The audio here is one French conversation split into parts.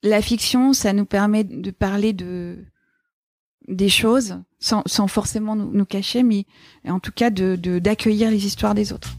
la fiction, ça nous permet de parler des choses sans forcément nous cacher, mais en tout cas d'accueillir les histoires des autres.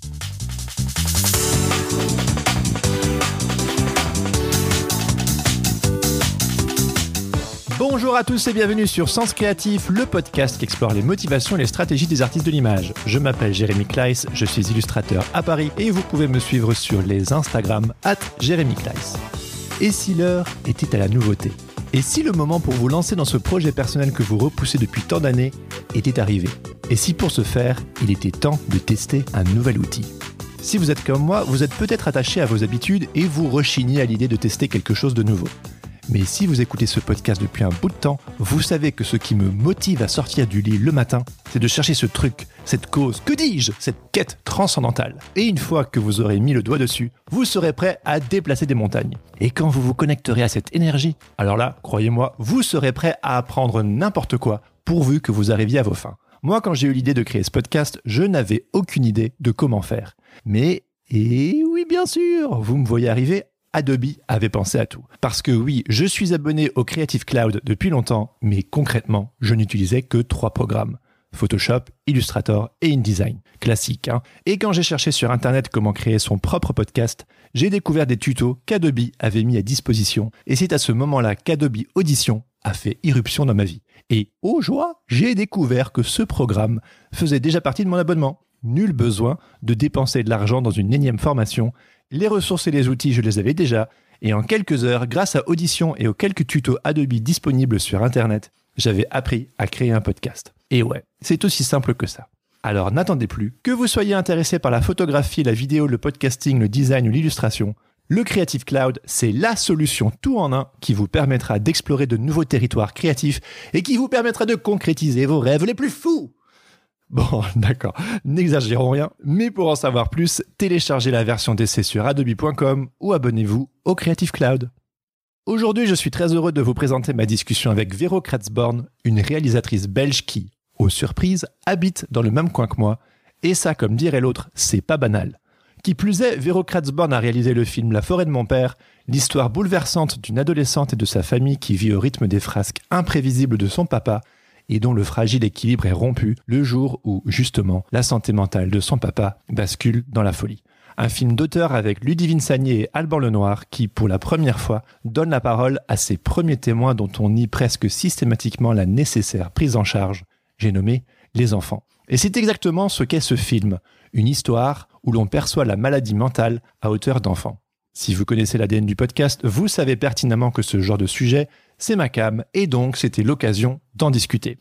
Bonjour à tous et bienvenue sur Sens Créatif, le podcast qui explore les motivations et les stratégies des artistes de l'image. Je m'appelle Jérémy Kleiss, je suis illustrateur à Paris et vous pouvez me suivre sur les Instagram @JérémyKleiss. Et si l'heure était à la nouveauté ? Et si le moment pour vous lancer dans ce projet personnel que vous repoussez depuis tant d'années était arrivé ? Et si pour ce faire, il était temps de tester un nouvel outil ? Si vous êtes comme moi, vous êtes peut-être attaché à vos habitudes et vous rechignez à l'idée de tester quelque chose de nouveau. Mais si vous écoutez ce podcast depuis un bout de temps, vous savez que ce qui me motive à sortir du lit le matin, c'est de chercher ce truc, cette cause, que dis-je, cette quête transcendantale. Et une fois que vous aurez mis le doigt dessus, vous serez prêt à déplacer des montagnes. Et quand vous vous connecterez à cette énergie, alors là, croyez-moi, vous serez prêt à apprendre n'importe quoi, pourvu que vous arriviez à vos fins. Moi, quand j'ai eu l'idée de créer ce podcast, je n'avais aucune idée de comment faire. Mais, et oui bien sûr, vous me voyez arriver, Adobe avait pensé à tout. Parce que oui, je suis abonné au Creative Cloud depuis longtemps, mais concrètement, je n'utilisais que 3 programmes. Photoshop, Illustrator et InDesign. Classique, hein. Et quand j'ai cherché sur Internet comment créer son propre podcast, j'ai découvert des tutos qu'Adobe avait mis à disposition. Et c'est à ce moment-là qu'Adobe Audition a fait irruption dans ma vie. Et, oh joie, j'ai découvert que ce programme faisait déjà partie de mon abonnement. Nul besoin de dépenser de l'argent dans une énième formation. Les ressources et les outils, je les avais déjà. Et en quelques heures, grâce à Audition et aux quelques tutos Adobe disponibles sur Internet, j'avais appris à créer un podcast. Et ouais, c'est aussi simple que ça. Alors n'attendez plus. Que vous soyez intéressé par la photographie, la vidéo, le podcasting, le design ou l'illustration, le Creative Cloud, c'est la solution tout en un qui vous permettra d'explorer de nouveaux territoires créatifs et qui vous permettra de concrétiser vos rêves les plus fous. Bon, d'accord, n'exagérons rien, mais pour en savoir plus, téléchargez la version d'essai sur adobe.com ou abonnez-vous au Creative Cloud. Aujourd'hui, je suis très heureux de vous présenter ma discussion avec Vero Kratzborn, une réalisatrice belge qui, aux surprises, habite dans le même coin que moi, et ça, comme dirait l'autre, c'est pas banal. Qui plus est, Vero Kratzborn a réalisé le film La forêt de mon père, l'histoire bouleversante d'une adolescente et de sa famille qui vit au rythme des frasques imprévisibles de son papa, et dont le fragile équilibre est rompu le jour où, justement, la santé mentale de son papa bascule dans la folie. Un film d'auteur avec Ludivine Sagnier et Alban Lenoir qui, pour la première fois, donne la parole à ces premiers témoins dont on nie presque systématiquement la nécessaire prise en charge. J'ai nommé les enfants. Et c'est exactement ce qu'est ce film, une histoire où l'on perçoit la maladie mentale à hauteur d'enfant. Si vous connaissez l'ADN du podcast, vous savez pertinemment que ce genre de sujet, c'est ma came, et donc c'était l'occasion d'en discuter.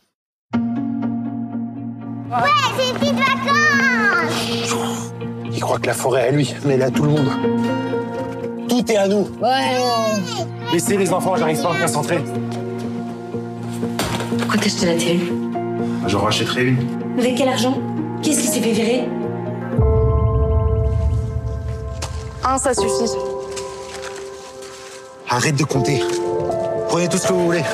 Ouais, c'est une petite vacances! Il croit que la forêt est à lui, mais elle est à tout le monde. Tout est à nous. Ouais! Laissez les enfants, j'arrive pas à me concentrer. Pourquoi t'achetais la télé? J'en rachèterai une. Avec quel argent? Qu'est-ce qui s'est fait virer? Ça suffit. Arrête de compter. Prenez tout ce que vous voulez.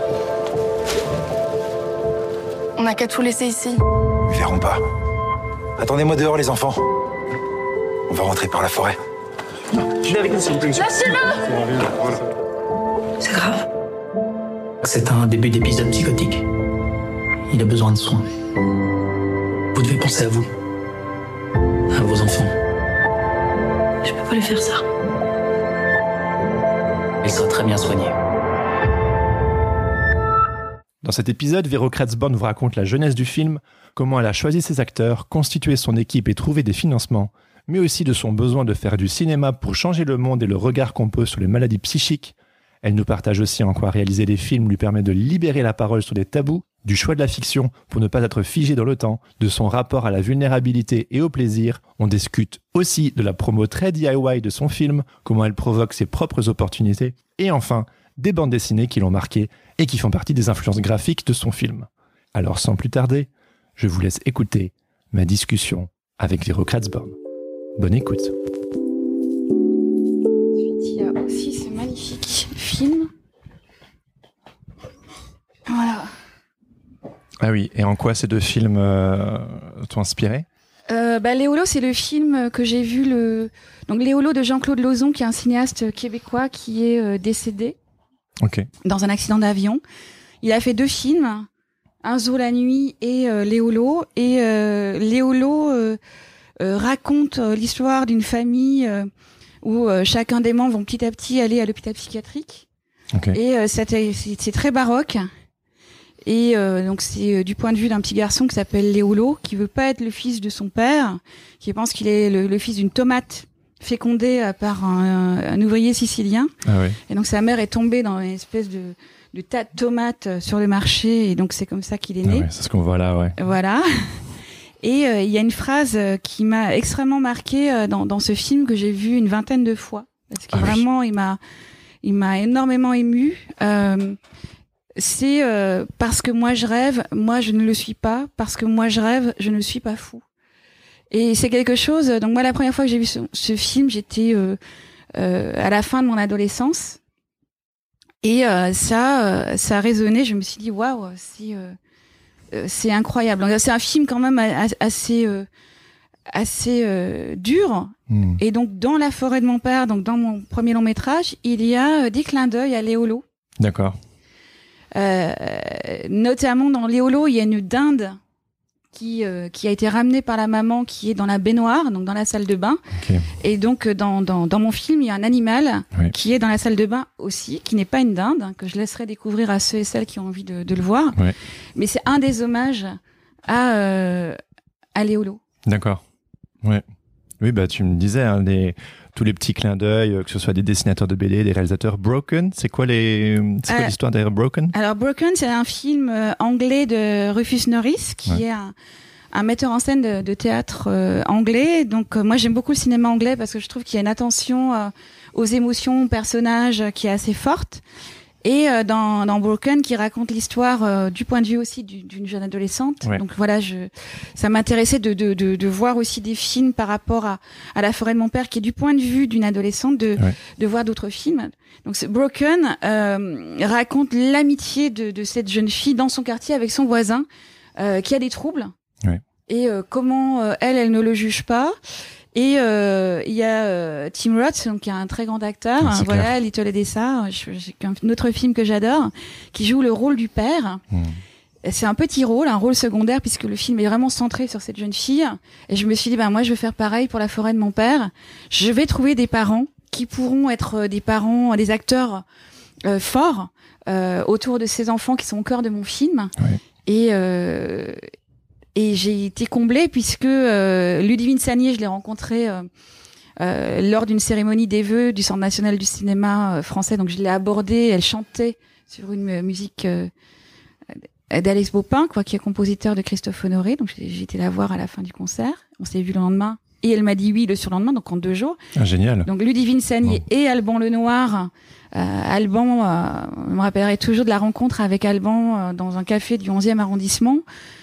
On n'a qu'à tout laisser ici. Ils verront pas. Attendez-moi dehors, les enfants. On va rentrer par la forêt. Venez avec nous, s'il vous plaît. Lâchez-le! C'est grave. C'est un début d'épisode psychotique. Il a besoin de soins. Vous devez penser à vous. À vos enfants. Je peux pas lui faire ça. Il sera très bien soigné. Dans cet épisode, Vero Kratzborn vous raconte la jeunesse du film, comment elle a choisi ses acteurs, constitué son équipe et trouvé des financements, mais aussi de son besoin de faire du cinéma pour changer le monde et le regard qu'on pose sur les maladies psychiques. Elle nous partage aussi en quoi réaliser des films lui permet de libérer la parole sur des tabous, du choix de la fiction pour ne pas être figé dans le temps, de son rapport à la vulnérabilité et au plaisir. On discute aussi de la promo très DIY de son film, comment elle provoque ses propres opportunités, et enfin, des bandes dessinées qui l'ont marqué et qui font partie des influences graphiques de son film. Alors sans plus tarder, je vous laisse écouter ma discussion avec Vero Kratzborn. Bonne écoute. Ensuite, il y a aussi ce magnifique film. Voilà. Ah oui, et en quoi ces deux films t'ont inspiré ? Léolo, c'est le film que j'ai vu donc Léolo de Jean-Claude Lauzon, qui est un cinéaste québécois qui est décédé dans un accident d'avion. Il a fait 2 films, Un zoo la nuit et Léolo. Et Léolo raconte l'histoire d'une famille où chacun des membres vont petit à petit aller à l'hôpital psychiatrique. Et c'est très baroque. Et donc c'est du point de vue d'un petit garçon qui s'appelle Léolo, qui veut pas être le fils de son père, qui pense qu'il est le fils d'une tomate fécondée par un ouvrier sicilien. Et donc sa mère est tombée dans une espèce de tas de tomates sur le marché, et donc c'est comme ça qu'il est né. C'est ce qu'on voit là, Voilà. Et il y a une phrase qui m'a extrêmement marquée dans ce film, que j'ai vu une 20aine de fois, parce que vraiment il m'a énormément émue. C'est parce que moi je rêve, moi je ne le suis pas. Parce que moi je rêve, je ne suis pas fou. Et c'est quelque chose. Donc moi, la première fois que j'ai vu ce film, j'étais à la fin de mon adolescence, et ça a résonné. Je me suis dit waouh, c'est incroyable. Donc, c'est un film quand même assez dur. Et donc dans La forêt de mon père, donc dans mon premier long métrage, il y a des clins d'œil à Léolo. D'accord. Notamment dans Léolo, il y a une dinde qui a été ramenée par la maman, qui est dans la baignoire, donc dans la salle de bain. Et donc dans mon film, il y a un animal qui est dans la salle de bain aussi, qui n'est pas une dinde, que je laisserai découvrir à ceux et celles qui ont envie de le voir. Mais c'est un des hommages à Léolo. D'accord. Oui, tu me disais tous les petits clins d'œil, que ce soit des dessinateurs de BD, des réalisateurs. Broken, c'est quoi l'histoire derrière Broken? Alors Broken, c'est un film anglais de Rufus Norris, qui est un metteur en scène de théâtre anglais. Donc moi j'aime beaucoup le cinéma anglais, parce que je trouve qu'il y a une attention aux émotions, aux personnages qui est assez forte. Et dans Broken, qui raconte l'histoire du point de vue aussi d'une jeune adolescente. Donc voilà, ça m'intéressait de voir aussi des films par rapport à La forêt de mon père, qui est du point de vue d'une adolescente, de voir d'autres films. Donc Broken raconte l'amitié de cette jeune fille dans son quartier avec son voisin qui a des troubles. Et comment elle ne le juge pas. Et il y a Tim Roth, donc qui est un très grand acteur, voilà, Little Odessa, j'ai un autre film que j'adore, qui joue le rôle du père. C'est un petit rôle, un rôle secondaire, puisque le film est vraiment centré sur cette jeune fille. Et je me suis dit, moi je vais faire pareil pour La forêt de mon père. Je vais trouver des parents qui pourront être des acteurs forts autour de ces enfants qui sont au cœur de mon film. Et j'ai été comblée, puisque Ludivine Sagnier, je l'ai rencontrée lors d'une cérémonie des vœux du Centre national du cinéma français. Donc je l'ai abordée, elle chantait sur une musique d'Alex Baupin, qui est compositeur de Christophe Honoré. Donc j'ai été la voir à la fin du concert. On s'est vu le lendemain, et elle m'a dit oui le surlendemain, donc en 2 jours. Génial. Donc Ludivine Sagnier et Alban Lenoir. Alban, je me rappellerai toujours de la rencontre avec Alban dans un café du 11e arrondissement.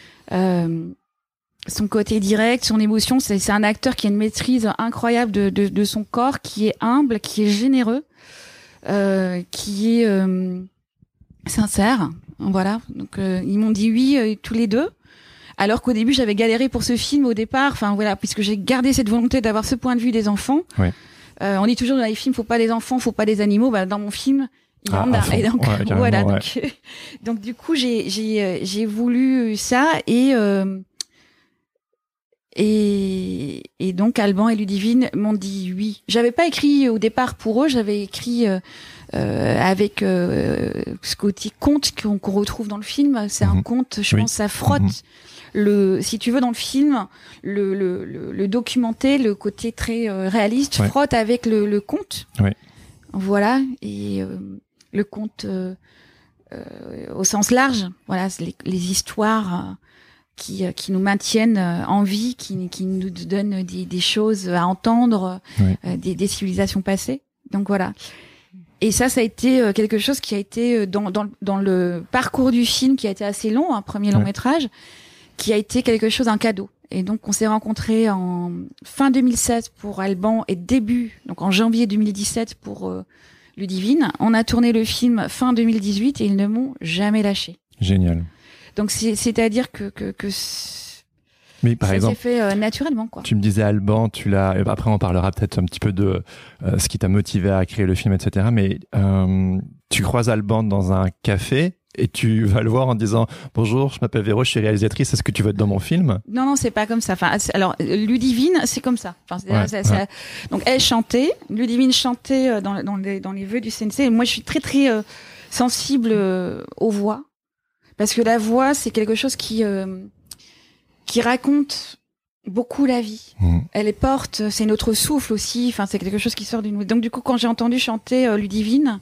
Son côté direct, son émotion, c'est un acteur qui a une maîtrise incroyable de son corps, qui est humble, qui est généreux, qui est sincère. Voilà. Donc ils m'ont dit oui tous les deux. Alors qu'au début j'avais galéré pour ce film au départ. Puisque j'ai gardé cette volonté d'avoir ce point de vue des enfants. On dit toujours dans les films, faut pas des enfants, faut pas des animaux. Dans mon film, il y en a. Et donc voilà. Donc du coup j'ai voulu ça, et donc Alban et Ludivine m'ont dit oui. J'avais pas écrit au départ pour eux, j'avais écrit avec ce côté conte qu'on retrouve dans le film. C'est un conte, je pense, ça frotte si tu veux, dans le film, le documenté, le côté très réaliste frotte avec le conte. Voilà. Et le conte au sens large, voilà, les histoires qui nous maintiennent en vie, qui nous donnent des choses à entendre, des civilisations passées. Donc voilà. Et ça a été quelque chose qui a été dans le parcours du film, qui a été assez long, un premier long métrage, qui a été quelque chose, un cadeau. Et donc on s'est rencontrés en fin 2016 pour Alban, et donc en janvier 2017 pour Ludivine. On a tourné le film fin 2018 et ils ne m'ont jamais lâché. Génial. Donc c'est-à-dire que Mais par exemple, ça s'est fait naturellement, quoi. tu me disais Alban, après on parlera peut-être un petit peu de ce qui t'a motivé à créer le film, etc. Mais tu croises Alban dans un café et tu vas le voir en disant bonjour, je m'appelle Véro, je suis réalisatrice, est-ce que tu veux être dans mon film? Non, c'est pas comme ça. Enfin, alors Ludivine, c'est comme ça. Enfin, donc elle chantait, Ludivine chantait dans les vœux du CNC. Et moi, je suis très très sensible aux voix, parce que la voix, c'est quelque chose qui raconte beaucoup la vie. Elle est porte, c'est notre souffle aussi. Enfin, c'est quelque chose qui sort d'une. Donc du coup, quand j'ai entendu chanter Ludivine,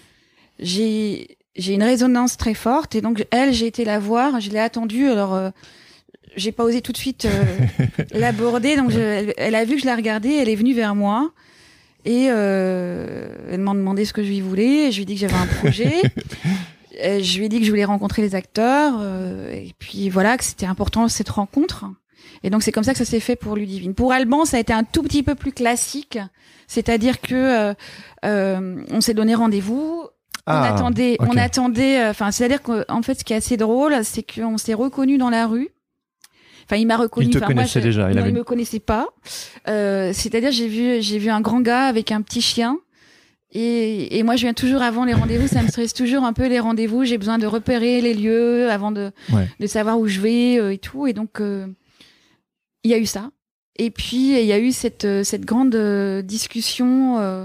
j'ai une résonance très forte, et donc j'ai été la voir, je l'ai attendue. Alors j'ai pas osé tout de suite l'aborder, donc elle a vu que je la regardais, elle est venue vers moi et elle m'a demandé ce que je lui voulais. Je lui ai dit que j'avais un projet. Je lui ai dit que je voulais rencontrer les acteurs, et puis voilà, que c'était important cette rencontre. Et donc c'est comme ça que ça s'est fait pour Ludivine. Pour Alban, ça a été un tout petit peu plus classique, c'est-à-dire que on s'est donné rendez-vous. On attendait. Enfin, c'est-à-dire qu'en fait, ce qui est assez drôle, c'est qu'on s'est reconnus dans la rue. Enfin, il m'a reconnu. Il te connaissait déjà. Il me connaissait pas. C'est-à-dire, j'ai vu un grand gars avec un petit chien. Et moi, je viens toujours avant les rendez-vous. Ça me stresse toujours un peu les rendez-vous. J'ai besoin de repérer les lieux avant de savoir où je vais et tout. Et donc, il y a eu ça. Et puis, il y a eu cette grande discussion.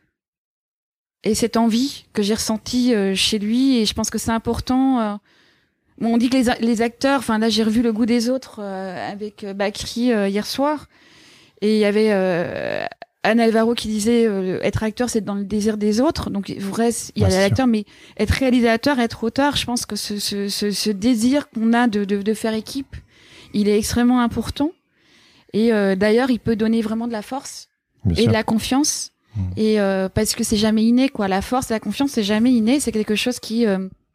Et cette envie que j'ai ressentie chez lui, et je pense que c'est important. On dit que les acteurs, enfin là j'ai revu Le Goût des autres avec Bakri hier soir, et il y avait Anne Alvaro qui disait être acteur c'est dans le désir des autres. Donc vrai, il y a l'acteur, mais être réalisateur, être auteur, je pense que ce désir qu'on a de faire équipe, il est extrêmement important. Et d'ailleurs, il peut donner vraiment de la force et de la confiance. Et parce que c'est jamais inné, quoi. La force, la confiance, c'est jamais inné. C'est quelque chose qui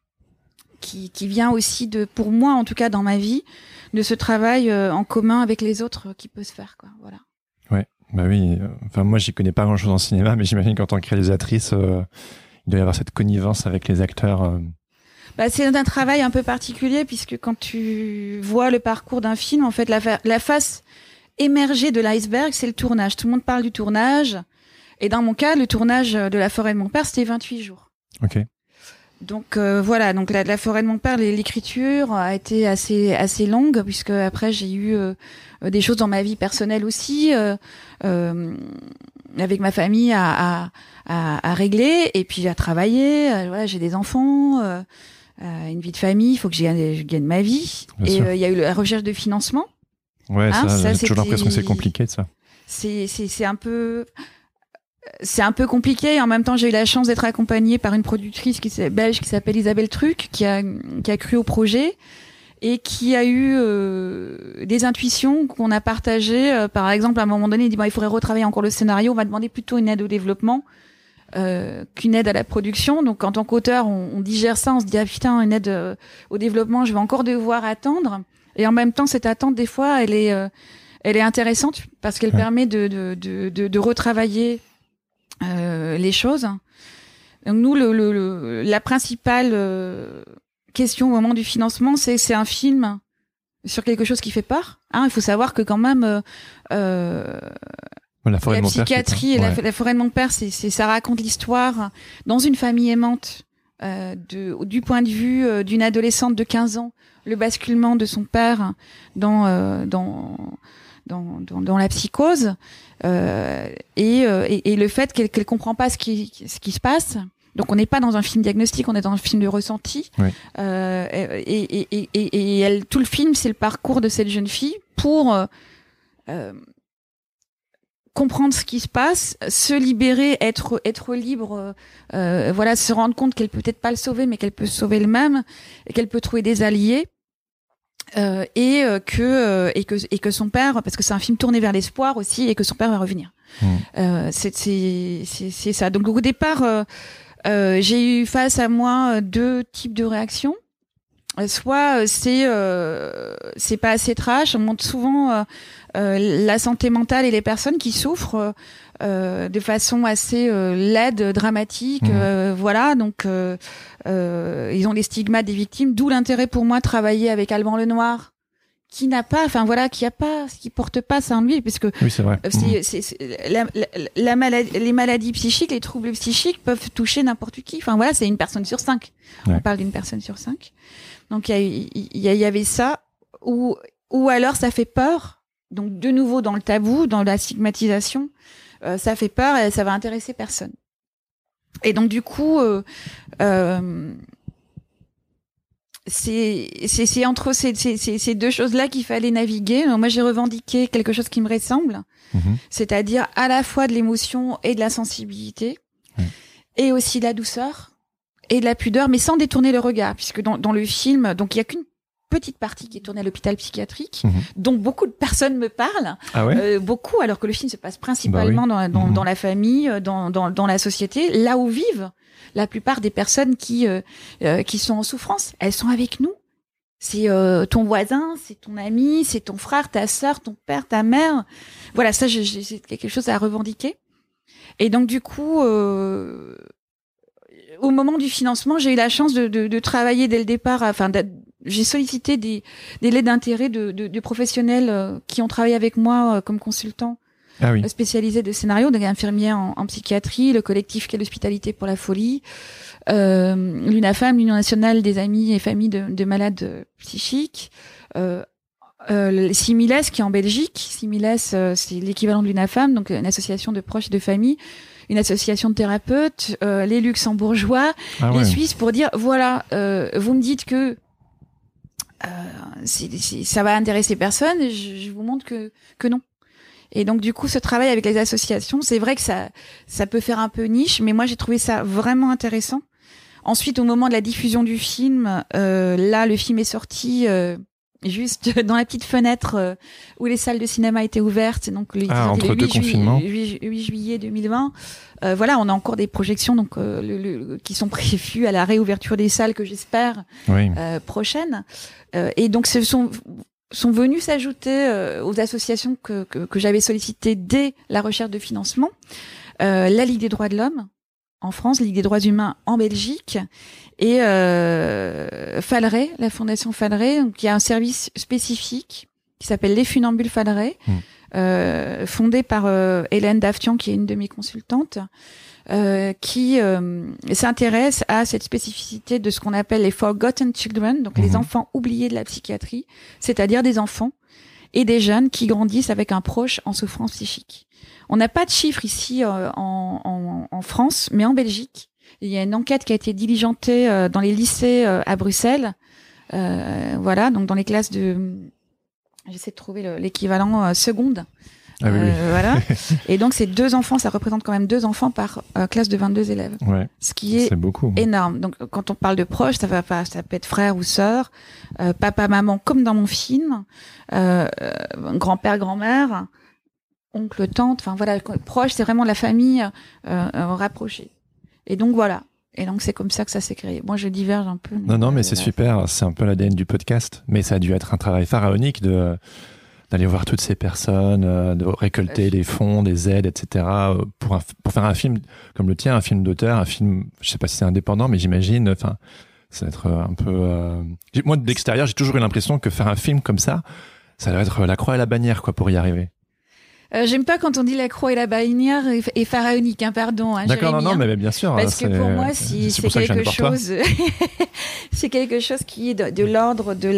vient aussi pour moi, en tout cas dans ma vie, de ce travail en commun avec les autres qui peut se faire, quoi. Voilà. Ouais, bah oui. Enfin, moi, j'y connais pas grand-chose en cinéma, mais j'imagine qu'en tant que réalisatrice, il doit y avoir cette connivence avec les acteurs. Bah, c'est un travail un peu particulier, puisque quand tu vois le parcours d'un film, en fait, la face émergée de l'iceberg, c'est le tournage. Tout le monde parle du tournage. Et dans mon cas, le tournage de La forêt de mon père, c'était 28 jours. Ok. Donc voilà, donc la forêt de mon père, l'écriture a été assez longue, puisque après j'ai eu des choses dans ma vie personnelle aussi, avec ma famille à régler, et puis à travailler. Voilà, j'ai des enfants, une vie de famille, il faut que je gagne ma vie. Bien sûr. Il y a eu la recherche de financement. Ouais, ça j'ai toujours l'impression que c'est compliqué de ça. C'est un peu compliqué, et en même temps j'ai eu la chance d'être accompagnée par une productrice belge qui s'appelle Isabelle Truc, qui a cru au projet et qui a eu des intuitions qu'on a partagées. Par exemple, à un moment donné, il dit il faudrait retravailler encore le scénario, on va demander plutôt une aide au développement qu'une aide à la production. Donc en tant qu'auteur, on digère ça, on se dit putain, une aide au développement, je vais encore devoir attendre. Et en même temps, cette attente, des fois, elle est intéressante parce qu'elle permet de retravailler les choses. Donc nous, la principale question au moment du financement, c'est un film sur quelque chose qui fait peur. Il faut savoir que quand même la psychiatrie et la forêt de mon père, ça raconte l'histoire dans une famille aimante, du point de vue d'une adolescente de 15 ans, le basculement de son père dans la psychose, et le fait qu'elle comprend pas ce qui se passe. Donc on n'est pas dans un film diagnostic, on est dans un film de ressenti. Oui. Et tout le film, c'est le parcours de cette jeune fille pour comprendre ce qui se passe, se libérer, être libre, voilà, se rendre compte qu'elle peut peut-être pas le sauver, mais qu'elle peut se sauver elle-même, et qu'elle peut trouver des alliés. Et que son père, parce que c'est un film tourné vers l'espoir aussi, et que son père va revenir. C'est ça. Donc au départ, j'ai eu face à moi deux types de réactions. Soit c'est pas assez trash, on montre souvent la santé mentale et les personnes qui souffrent de façon assez laide, dramatique, voilà. Donc ils ont les stigmates des victimes, d'où l'intérêt pour moi de travailler avec Alban Lenoir, n'a pas, enfin voilà, qui porte pas ça en lui, puisque Oui, c'est vrai. la maladie, les maladies psychiques, les troubles psychiques peuvent toucher n'importe qui. Enfin voilà, c'est une personne sur 5. Ouais. On parle d'une personne sur 5. Donc il y avait ça, ou alors ça fait peur. Donc de nouveau dans le tabou, dans la stigmatisation, ça fait peur et ça va intéresser personne. Et donc du coup, c'est entre ces deux choses-là qu'il fallait naviguer. Donc, moi, j'ai revendiqué quelque chose qui me ressemble, c'est-à-dire à la fois de l'émotion et de la sensibilité, et aussi de la douceur et de la pudeur, mais sans détourner le regard, puisque dans le film, donc il y a qu'une petite partie qui est tournée à l'hôpital psychiatrique, dont beaucoup de personnes me parlent, beaucoup, alors que le film se passe principalement dans la famille, dans la société, là où vivent la plupart des personnes qui sont en souffrance. Elles sont avec nous. C'est ton voisin, c'est ton ami, c'est ton frère, ta sœur, ton père, ta mère. Voilà, ça, c'est quelque chose à revendiquer. Et donc, du coup, au moment du financement, j'ai eu la chance de travailler dès le départ. Enfin, j'ai sollicité des lettres d'intérêt de professionnels qui ont travaillé avec moi comme consultants spécialisés de scénario, donc infirmiers en psychiatrie, le collectif Quelle Hospitalité pour la Folie, l'UNAFAM, l'Union nationale des amis et familles de malades psychiques, Similes qui est en Belgique. Similes, c'est l'équivalent de l'UNAFAM, donc une association de proches et de familles, une association de thérapeutes, les luxembourgeois, les Suisses, pour dire voilà, vous me dites que ça va intéresser personne, et je vous montre que non. Et donc du coup, ce travail avec les associations, c'est vrai que ça peut faire un peu niche, mais moi j'ai trouvé ça vraiment intéressant. Ensuite, au moment de la diffusion du film, là le film est sorti juste dans la petite fenêtre où les salles de cinéma étaient ouvertes, donc entre deux confinements. 8 juillet 2020. Voilà, on a encore des projections donc qui sont prévues à la réouverture des salles que j'espère prochaine. Et donc ce sont venus s'ajouter aux associations que j'avais sollicitées dès la recherche de financement, la Ligue des droits de l'homme en France, Ligue des droits humains en Belgique, et Falleret, la fondation Falleret, donc il y a un service spécifique qui s'appelle les Funambules Falleret, fondé par Hélène Daftian, qui est une de mes consultantes, qui s'intéresse à cette spécificité de ce qu'on appelle les Forgotten Children, donc les enfants oubliés de la psychiatrie, c'est-à-dire des enfants et des jeunes qui grandissent avec un proche en souffrance psychique. On n'a pas de chiffres ici en France, mais en Belgique, il y a une enquête qui a été diligentée dans les lycées à Bruxelles, voilà, donc dans les classes j'essaie de trouver l'équivalent seconde. Voilà. Et donc, c'est 2 enfants, ça représente quand même 2 enfants par classe de 22 élèves. Ce qui est beaucoup. Énorme. Donc, quand on parle de proches, ça peut être frère ou sœur, papa, maman, comme dans mon film, grand-père, grand-mère, oncle, tante, enfin voilà, proche, c'est vraiment la famille rapprochée. Et donc, voilà. Et donc, c'est comme ça que ça s'est créé. Moi, je diverge un peu. Non, mais c'est super. C'est un peu l'ADN du podcast. Mais ça a dû être un travail pharaonique d'aller voir toutes ces personnes, de récolter des fonds, des aides, etc. pour faire un film comme le tien, un film d'auteur, un film, je sais pas si c'est indépendant, mais j'imagine, enfin, ça va être un peu... Moi, de l'extérieur, j'ai toujours eu l'impression que faire un film comme ça doit être la croix et la bannière, quoi, pour y arriver. J'aime pas quand on dit la croix et la bannière est pharaonique, pardon. D'accord, Jérémy, non, mais bien sûr. Parce que pour moi, c'est quelque chose, c'est quelque chose qui est de l'ordre de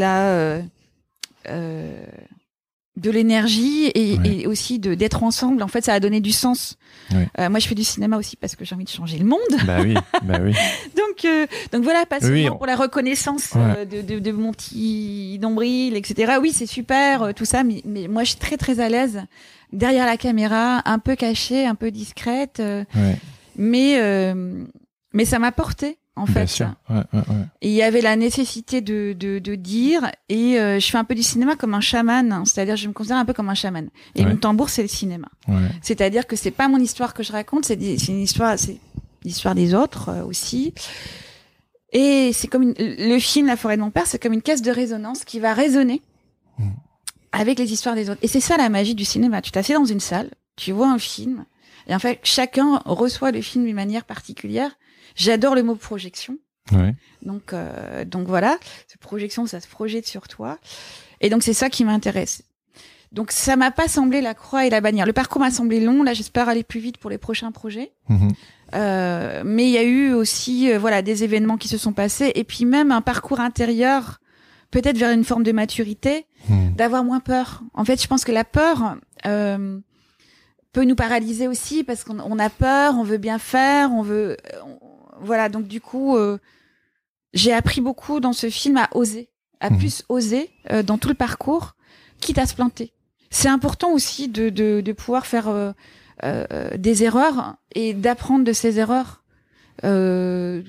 de l'énergie et aussi d'être ensemble. En fait, ça a donné du sens. Moi, je fais du cinéma aussi parce que j'ai envie de changer le monde. Bah oui. Donc voilà, pas seulement pour la reconnaissance de mon petit nombril, etc. Oui, c'est super, tout ça, mais moi, je suis très, très à l'aise derrière la caméra, un peu cachée, un peu discrète. Mais ça m'a porté. En fait, bien sûr. Et il y avait la nécessité de dire, et je fais un peu du cinéma comme un chaman, hein, c'est-à-dire je me considère un peu comme un chaman. Et mon tambour, c'est le cinéma. C'est-à-dire que c'est pas mon histoire que je raconte, c'est l'histoire des autres aussi. Et c'est comme le film La forêt de mon père, c'est comme une caisse de résonance qui va résonner avec les histoires des autres. Et c'est ça la magie du cinéma. Tu t'assieds dans une salle, tu vois un film, et en fait chacun reçoit le film d'une manière particulière. J'adore le mot projection. Donc voilà, cette projection, ça se projette sur toi. Et donc c'est ça qui m'intéresse. Donc ça m'a pas semblé la croix et la bannière. Le parcours m'a semblé long. Là, j'espère aller plus vite pour les prochains projets. Mais il y a eu aussi des événements qui se sont passés et puis même un parcours intérieur, peut-être vers une forme de maturité, d'avoir moins peur. En fait, je pense que la peur peut nous paralyser aussi parce qu'on a peur, on veut bien faire, voilà. Donc du coup, j'ai appris beaucoup dans ce film à oser, à plus oser dans tout le parcours, quitte à se planter. C'est important aussi de pouvoir faire des erreurs et d'apprendre de ces erreurs. Et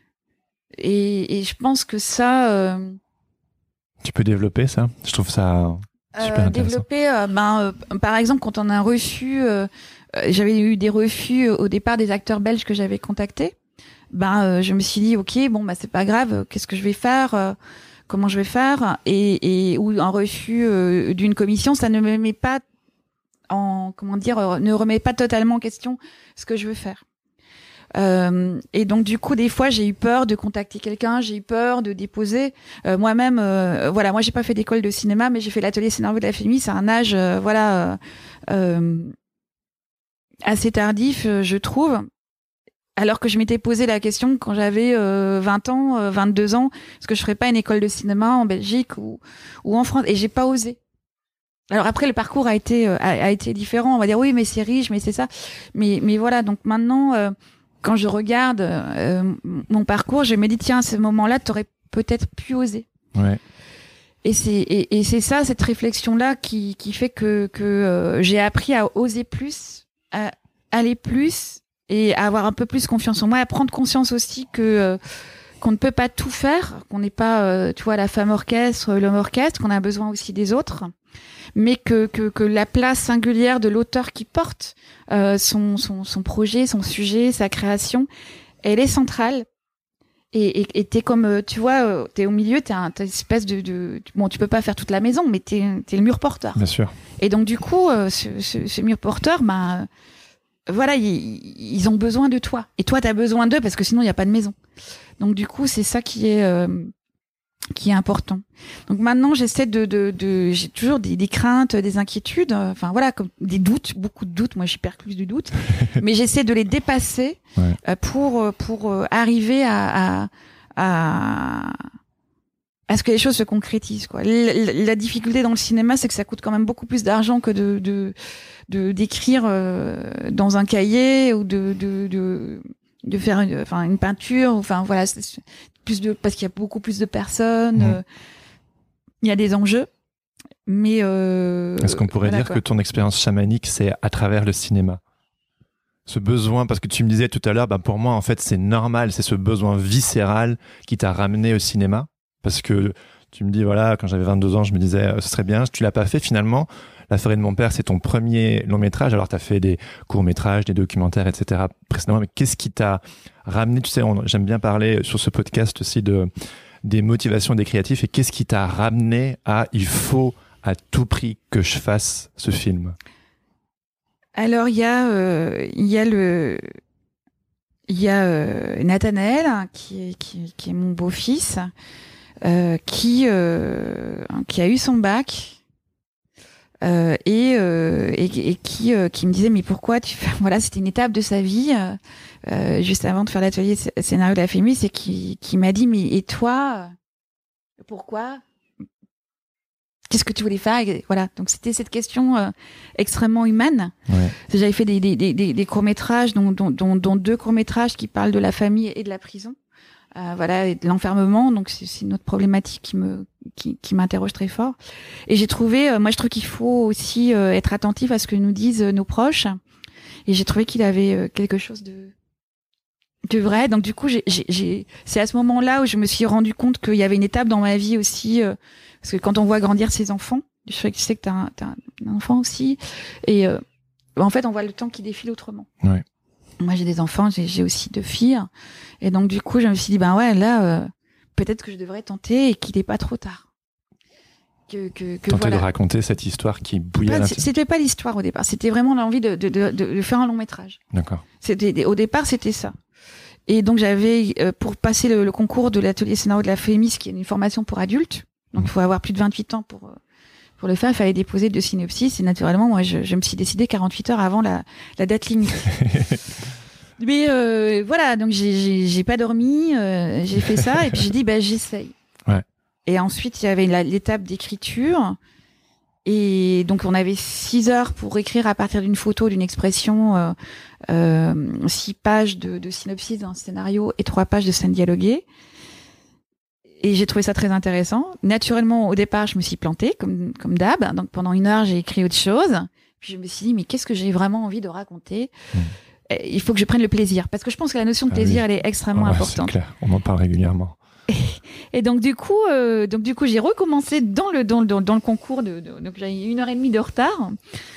je pense que ça... Tu peux développer ça ? Je trouve ça super intéressant. Développer, par exemple, quand on a un refus... j'avais eu des refus au départ des acteurs belges que j'avais contactés. Je me suis dit, ok, c'est pas grave, qu'est-ce que je vais faire comment je vais faire ou un refus d'une commission, ça ne me met pas ne remet pas totalement en question ce que je veux faire. Et donc du coup, des fois, j'ai eu peur de contacter quelqu'un, j'ai eu peur de déposer moi-même. Moi, j'ai pas fait d'école de cinéma, mais j'ai fait l'atelier scénario de la FEMI. C'est un âge, assez tardif, je trouve. Alors que je m'étais posé la question quand j'avais 20 ans, 22 ans, est-ce que je ferais pas une école de cinéma en Belgique ou en France ? Et j'ai pas osé. Alors après, le parcours a été différent. On va dire oui, mais c'est riche, mais c'est ça. Mais voilà. Donc maintenant, quand je regarde mon parcours, je me dis tiens, à ce moment-là, t'aurais peut-être pu oser. Ouais. Et c'est ça, cette réflexion-là qui fait que j'ai appris à oser plus, à aller plus. Et à avoir un peu plus confiance en moi, à prendre conscience aussi qu'on ne peut pas tout faire, qu'on n'est pas, la femme orchestre, l'homme orchestre, qu'on a besoin aussi des autres, mais que la place singulière de l'auteur qui porte son projet, son sujet, sa création, elle est centrale. Et t'es comme, t'es au milieu, t'es une espèce de tu peux pas faire toute la maison, mais t'es le mur porteur. Bien sûr. Et donc du coup, ce mur porteur, ils ont besoin de toi. Et toi, t'as besoin d'eux parce que sinon, il n'y a pas de maison. Donc, du coup, c'est ça qui est important. Donc, maintenant, j'essaie j'ai toujours des craintes, des inquiétudes, comme des doutes, beaucoup de doutes. Moi, je suis percluse du doute. Mais j'essaie de les dépasser pour arriver à ce que les choses se concrétisent, quoi. La difficulté dans le cinéma, c'est que ça coûte quand même beaucoup plus d'argent que d'écrire dans un cahier ou de faire une peinture, parce qu'il y a beaucoup plus de personnes, il y a des enjeux, mais est-ce qu'on pourrait dire que ton expérience chamanique, c'est à travers le cinéma? Ce besoin, parce que tu me disais tout à l'heure, pour moi, en fait, c'est normal, c'est ce besoin viscéral qui t'a ramené au cinéma, parce que tu me dis, quand j'avais 22 ans, je me disais, ce serait bien, tu l'as pas fait finalement. La forêt de mon père, c'est ton premier long métrage. Alors, tu as fait des courts-métrages, des documentaires, etc. précédemment. Mais qu'est-ce qui t'a ramené? Tu sais, j'aime bien parler sur ce podcast aussi des motivations des créatifs. Et qu'est-ce qui t'a ramené à il faut à tout prix que je fasse ce film? Alors, il y a Nathanaël, qui est mon beau-fils, qui a eu son bac. Et qui me disait mais pourquoi tu fais c'était une étape de sa vie juste avant de faire l'atelier scénario de la FEMI, c'est qui m'a dit mais et toi pourquoi, qu'est-ce que tu voulais faire? Et voilà, donc c'était cette question extrêmement humaine. J'avais fait des courts-métrages dont 2 courts-métrages qui parlent de la famille et de la prison, et de l'enfermement, donc c'est une autre problématique qui m'interroge très fort. Et j'ai trouvé, je trouve qu'il faut aussi être attentif à ce que nous disent nos proches. Et j'ai trouvé qu'il avait quelque chose de vrai. Donc du coup, c'est à ce moment-là où je me suis rendu compte qu'il y avait une étape dans ma vie aussi, parce que quand on voit grandir ses enfants, je sais que t'as un enfant aussi, et en fait, on voit le temps qui défile autrement. Ouais. Moi, j'ai des enfants, j'ai aussi 2 filles, et donc du coup, je me suis dit peut-être que je devrais tenter et qu'il n'est pas trop tard. Tenter de raconter cette histoire qui bouillait à l'intérieur. C'était pas l'histoire au départ, c'était vraiment l'envie de faire un long métrage. D'accord. Au départ, c'était ça. Et donc j'avais, pour passer le concours de l'atelier scénario de la FEMIS, qui est une formation pour adultes, Donc, il faut avoir plus de 28 ans pour le faire. Il fallait déposer 2 synopsis. Et naturellement, moi, je me suis décidée 48 heures avant la date limite. Mais voilà, donc j'ai pas dormi, j'ai fait ça et puis j'ai dit j'essaye. Ouais. Et ensuite il y avait l'étape d'écriture et donc on avait 6 heures pour écrire à partir d'une photo, d'une expression, 6 pages de synopsis d'un scénario et 3 pages de scènes dialoguées. Et j'ai trouvé ça très intéressant. Naturellement, au départ, je me suis plantée comme d'hab. Donc pendant 1 heure, j'ai écrit autre chose. Puis je me suis dit mais qu'est-ce que j'ai vraiment envie de raconter? Il faut que je prenne le plaisir parce que je pense que la notion de plaisir elle est extrêmement importante. C'est clair, on en parle régulièrement. Et donc du coup j'ai recommencé dans le concours donc j'avais 1h30 de retard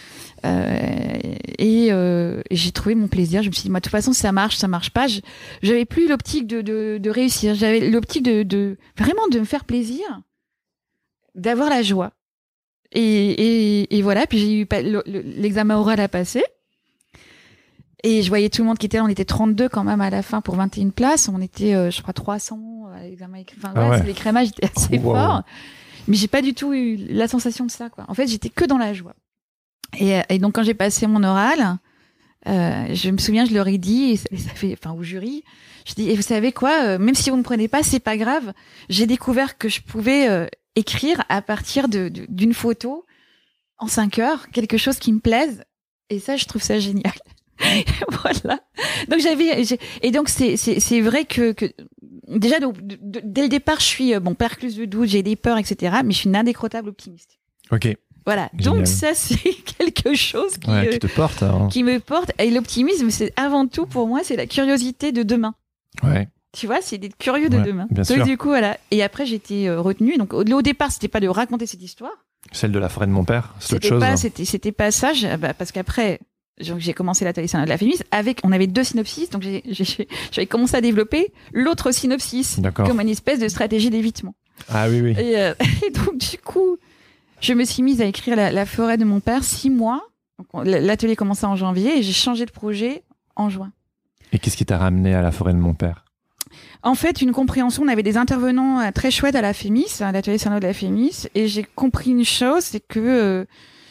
et j'ai trouvé mon plaisir. Je me suis dit moi de toute façon ça marche pas. J'avais plus l'optique de réussir, j'avais l'optique de vraiment de me faire plaisir, d'avoir la joie. Et voilà, puis j'ai eu l'examen oral à passer. Et je voyais tout le monde qui était là, on était 32 quand même à la fin pour 21 places. On était, je crois, 300 à l'examen écrit. Enfin, voilà, l'écrémage était assez fort. Mais j'ai pas du tout eu la sensation de ça, quoi. En fait, j'étais que dans la joie. Et donc, quand j'ai passé mon oral, je me souviens, je leur ai dit, au jury, je dis, et vous savez quoi, même si vous me prenez pas, c'est pas grave. J'ai découvert que je pouvais écrire à partir d'une photo en 5 heures, quelque chose qui me plaise. Et ça, je trouve ça génial. Voilà. Donc et donc c'est vrai que déjà dès le départ je suis percluse de doute, j'ai des peurs, etc. Mais je suis une indécrottable optimiste. Ok. Voilà. Génial. Donc ça c'est quelque chose qui te porte. Hein. Qui me porte. Et l'optimisme, c'est avant tout pour moi, c'est la curiosité de demain. Ouais. Tu vois, c'est d'être curieux de demain. Bien donc sûr. du coup voilà. Et après j'étais retenue. Donc au départ c'était pas de raconter cette histoire. Celle de la forêt de mon père, c'est autre chose. C'était pas ça. Parce qu'après. J'ai commencé l'atelier scénario de la féministe on avait 2 synopsis, donc j'avais commencé à développer l'autre synopsis comme une espèce de stratégie d'évitement. Ah oui. Et donc du coup, je me suis mise à écrire la forêt de mon père 6 mois. Donc, l'atelier commençait en janvier et j'ai changé de projet en juin. Et qu'est-ce qui t'a ramené à la forêt de mon père? En fait, une compréhension. On avait des intervenants très chouettes à la Fémis, à l'atelier scénario de la Fémis, et j'ai compris une chose, c'est que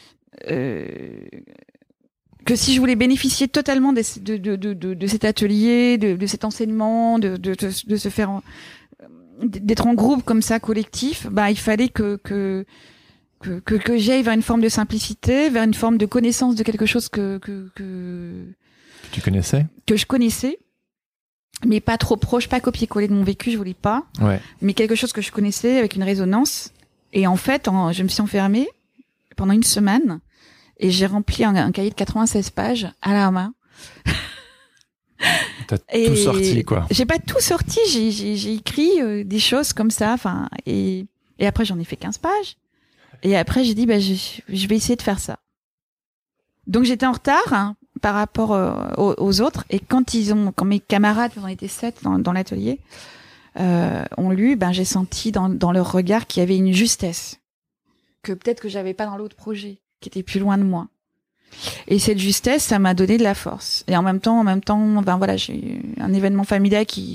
si je voulais bénéficier totalement de cet atelier, de cet enseignement, de se faire d'être en groupe comme ça, collectif, il fallait que j'aille vers une forme de simplicité, vers une forme de connaissance de quelque chose que tu connaissais, que je connaissais, mais pas trop proche, pas copier-coller de mon vécu, je voulais pas, mais quelque chose que je connaissais avec une résonance. Et en fait, je me suis enfermée pendant 1 semaine. Et j'ai rempli un cahier de 96 pages à la main. T'as tout sorti, quoi. J'ai pas tout sorti, j'ai écrit des choses comme ça, et après j'en ai fait 15 pages. Et après j'ai dit, je vais essayer de faire ça. Donc j'étais en retard par rapport aux autres, et quand mes camarades, on était 7 dans l'atelier, ont lu, j'ai senti dans leur regard qu'il y avait une justesse que peut-être que j'avais pas dans l'autre projet, qui était plus loin de moi. Et cette justesse, ça m'a donné de la force. Et en même temps, j'ai eu un événement familial qui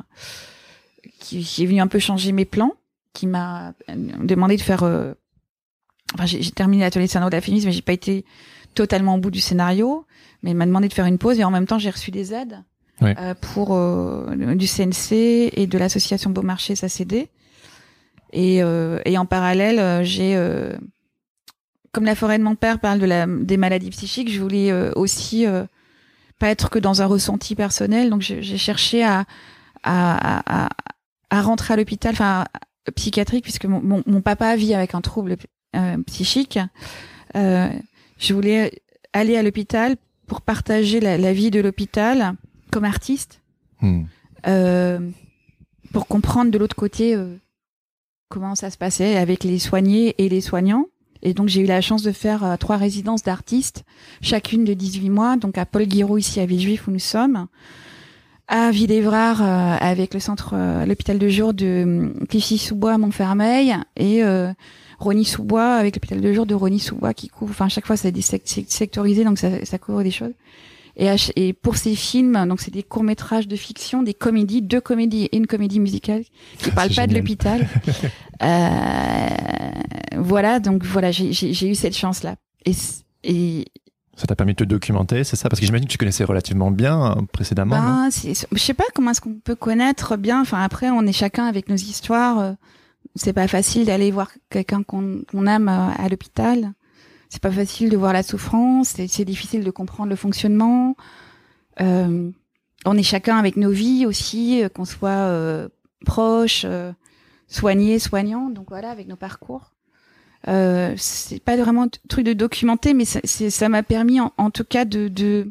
est venu un peu changer mes plans, qui m'a demandé de faire, j'ai terminé l'atelier de scénario de la féminisme, mais j'ai pas été totalement au bout du scénario, mais il m'a demandé de faire une pause, et en même temps, j'ai reçu des aides, pour, du CNC et de l'association Beaumarchais SACD. Et en parallèle, comme la forêt de mon père parle des maladies psychiques, je voulais aussi pas être que dans un ressenti personnel. Donc j'ai cherché à rentrer à l'hôpital, psychiatrique, puisque mon papa vit avec un trouble psychique. Je voulais aller à l'hôpital pour partager la vie de l'hôpital comme artiste, pour comprendre de l'autre côté comment ça se passait avec les soignés et les soignants. Et donc, j'ai eu la chance de faire 3 résidences d'artistes, chacune de 18 mois. Donc, à Paul Guiraud, ici à Villejuif, où nous sommes. À Villévrard, avec l'hôpital de jour de Clichy-sous-Bois à Montfermeil. Et Rosny-sous-Bois, avec l'hôpital de jour de Rosny-sous-Bois qui couvre... à chaque fois, c'est sectorisé, donc ça couvre des choses. Et pour ces films, donc c'est des courts-métrages de fiction, des comédies, 2 comédies et une comédie musicale qui parlent pas de l'hôpital. Voilà, donc voilà, j'ai eu cette chance-là. Et ça t'a permis de te documenter, c'est ça? Parce que j'imagine que tu connaissais relativement bien précédemment. Non, je sais pas comment est-ce qu'on peut connaître bien. Enfin, après, on est chacun avec nos histoires. C'est pas facile d'aller voir quelqu'un qu'on aime à l'hôpital. C'est pas facile de voir la souffrance. C'est difficile de comprendre le fonctionnement. On est chacun avec nos vies aussi, qu'on soit proche, soigné, soignant. Donc voilà, avec nos parcours. C'est pas vraiment un truc de documenter, mais ça m'a permis en tout cas d'être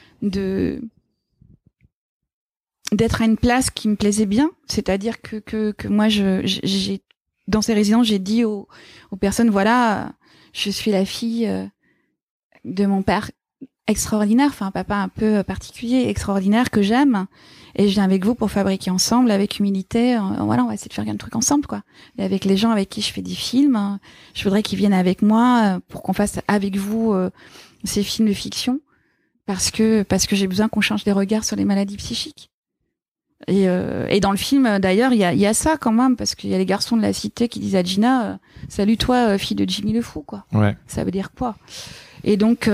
à une place qui me plaisait bien. C'est-à-dire que moi, j'ai dans ces résidences, j'ai dit aux personnes, voilà, je suis la fille de mon père extraordinaire, enfin un papa un peu particulier, extraordinaire, que j'aime, et je viens avec vous pour fabriquer ensemble, avec humilité. Voilà, on va essayer de faire un truc ensemble, quoi. Et avec les gens avec qui je fais des films, je voudrais qu'ils viennent avec moi pour qu'on fasse avec vous ces films de fiction, parce que j'ai besoin qu'on change des regards sur les maladies psychiques. Et dans le film, d'ailleurs, il y a ça quand même, parce qu'il y a les garçons de la cité qui disent à Gina, salut toi, fille de Jimmy le Fou, quoi. Ouais. Ça veut dire quoi? Et donc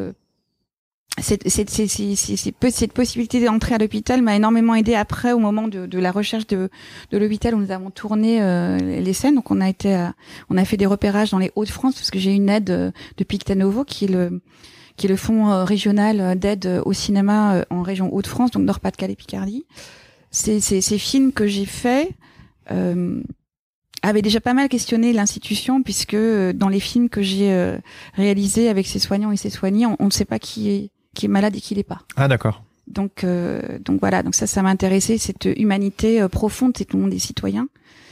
cette possibilité d'entrer à l'hôpital m'a énormément aidée après, au moment de la recherche de l'hôpital, où nous avons tourné les scènes. Donc on a fait des repérages dans les Hauts-de-France, parce que j'ai une aide de Pictanovo, qui est le fonds régional d'aide au cinéma en région Hauts-de-France, donc Nord-Pas-de-Calais, Picardie. Ces films que j'ai faits avaient déjà pas mal questionné l'institution, puisque dans les films que j'ai réalisés avec ces soignants et ces soignés, on ne sait pas qui est malade et qui l'est pas. Ah d'accord. Donc voilà, donc ça m'a intéressé, cette humanité profonde, c'est tout le monde est citoyen.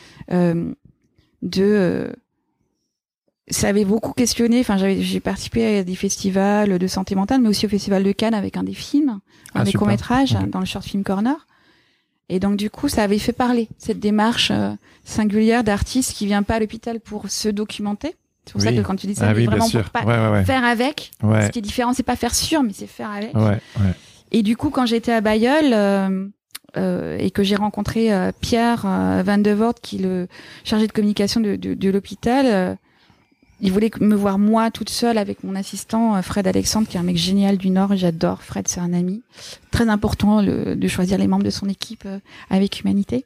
Ça avait beaucoup questionné. Enfin, j'ai participé à des festivals de santé mentale, mais aussi au festival de Cannes avec un des films, des courts-métrages, dans le Short Film Corner. Et donc du coup, ça avait fait parler cette démarche singulière d'artiste qui vient pas à l'hôpital pour se documenter. C'est pour ça que quand tu dis ça, c'est vraiment pour pas faire avec. Ouais. Ce qui est différent, c'est pas faire sur, mais c'est faire avec. Ouais. Et du coup, quand j'étais à Bailleul et que j'ai rencontré Pierre Van de Voort, qui est le chargé de communication de l'hôpital, il voulait me voir moi toute seule avec mon assistant Fred Alexandre, qui est un mec génial du Nord. J'adore Fred, c'est un ami. Très important de choisir les membres de son équipe avec humanité.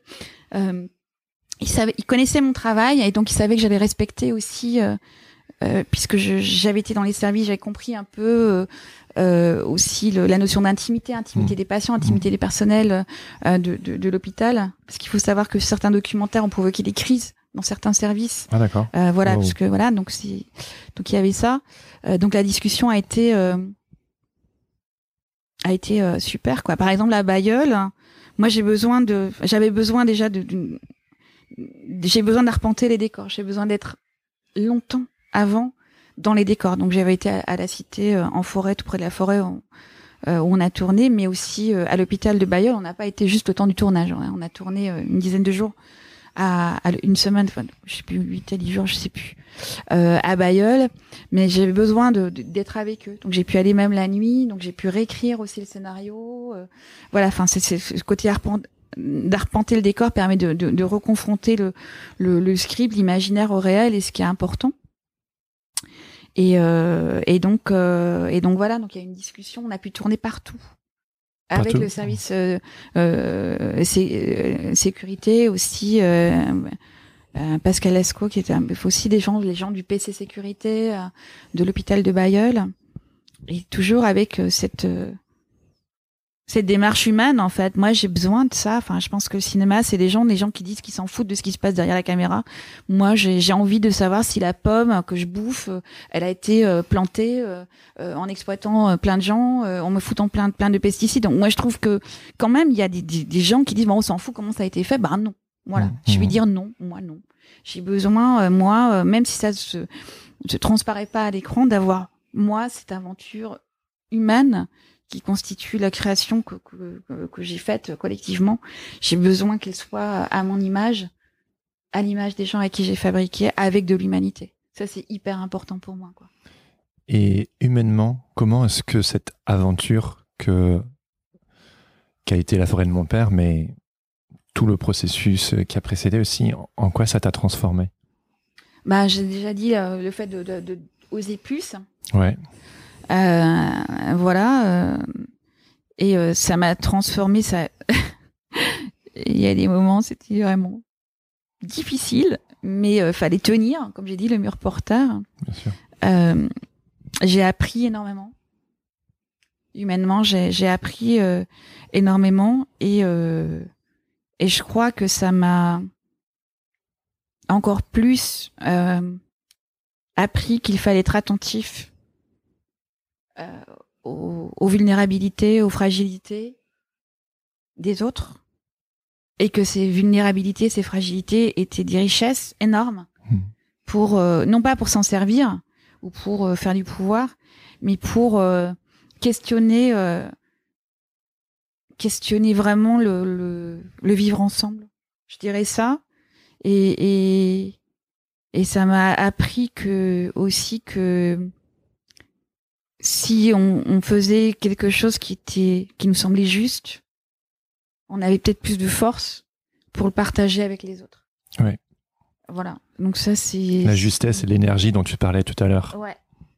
Il connaissait mon travail, et donc il savait que j'allais respecter aussi, puisque j'avais été dans les services, j'avais compris un peu aussi la notion d'intimité, des patients, intimité des personnels de l'hôpital. Parce qu'il faut savoir que certains documentaires ont provoqué des crises dans certains services. Ah d'accord. Voilà, parce que voilà, donc il y avait ça. Donc la discussion a été super, quoi. Par exemple, à Bailleul, moi j'ai besoin d'arpenter les décors. J'ai besoin d'être longtemps avant dans les décors. Donc j'avais été à la cité en forêt, tout près de la forêt où on a tourné, mais aussi à l'hôpital de Bailleul. On n'a pas été juste le temps du tournage. On a tourné une dizaine de jours. À une semaine, enfin, je sais plus, 8 à 10 jours, je sais plus, à Bailleul, mais j'avais besoin d'être avec eux. Donc j'ai pu aller même la nuit, donc j'ai pu réécrire aussi le scénario. Voilà, enfin, c'est ce côté d'arpenter le décor permet de reconfronter le script, l'imaginaire au réel, et ce qui est important. Et donc voilà, donc il y a une discussion, on a pu tourner partout. Avec le service sécurité aussi, Pascal Lascaux, qui était aussi les gens du PC sécurité de l'hôpital de Bailleul, et toujours avec cette démarche humaine, en fait. Moi, j'ai besoin de ça. Enfin, je pense que le cinéma, c'est des gens qui disent qu'ils s'en foutent de ce qui se passe derrière la caméra. Moi, j'ai envie de savoir si la pomme que je bouffe, elle a été plantée en exploitant plein de gens, en me foutant plein de pesticides. Donc, moi, je trouve que quand même, il y a des gens qui disent bon, on s'en fout comment ça a été fait. Ben non. Voilà. Je vais dire non. Moi, non. J'ai besoin, même si ça se transparaît pas à l'écran, d'avoir cette aventure humaine qui constitue la création que j'ai faite collectivement. J'ai besoin qu'elle soit à mon image, à l'image des gens avec qui j'ai fabriqué, avec de l'humanité. Ça, c'est hyper important pour moi, quoi. Et humainement, comment est-ce que cette aventure qu'a été La forêt de mon père, mais tout le processus qui a précédé aussi, en quoi ça t'a transformé? J'ai déjà dit le fait de oser plus. Ouais. Voilà. Et ça m'a transformée. Ça... Il y a des moments, c'était vraiment difficile, mais fallait tenir. Comme j'ai dit, le mur porteur. Bien sûr. J'ai appris énormément. Humainement, j'ai appris énormément. Et je crois que ça m'a encore plus appris qu'il fallait être attentif aux vulnérabilités, aux fragilités des autres, et que ces vulnérabilités, ces fragilités étaient des richesses énormes pour non pas pour s'en servir ou pour faire du pouvoir, mais pour questionner vraiment le vivre ensemble. Je dirais ça. Et ça m'a appris aussi que si on faisait quelque chose qui nous semblait juste, on avait peut-être plus de force pour le partager avec les autres. Ouais. Voilà. Donc ça, c'est... La justesse et l'énergie dont tu parlais tout à l'heure. Ouais.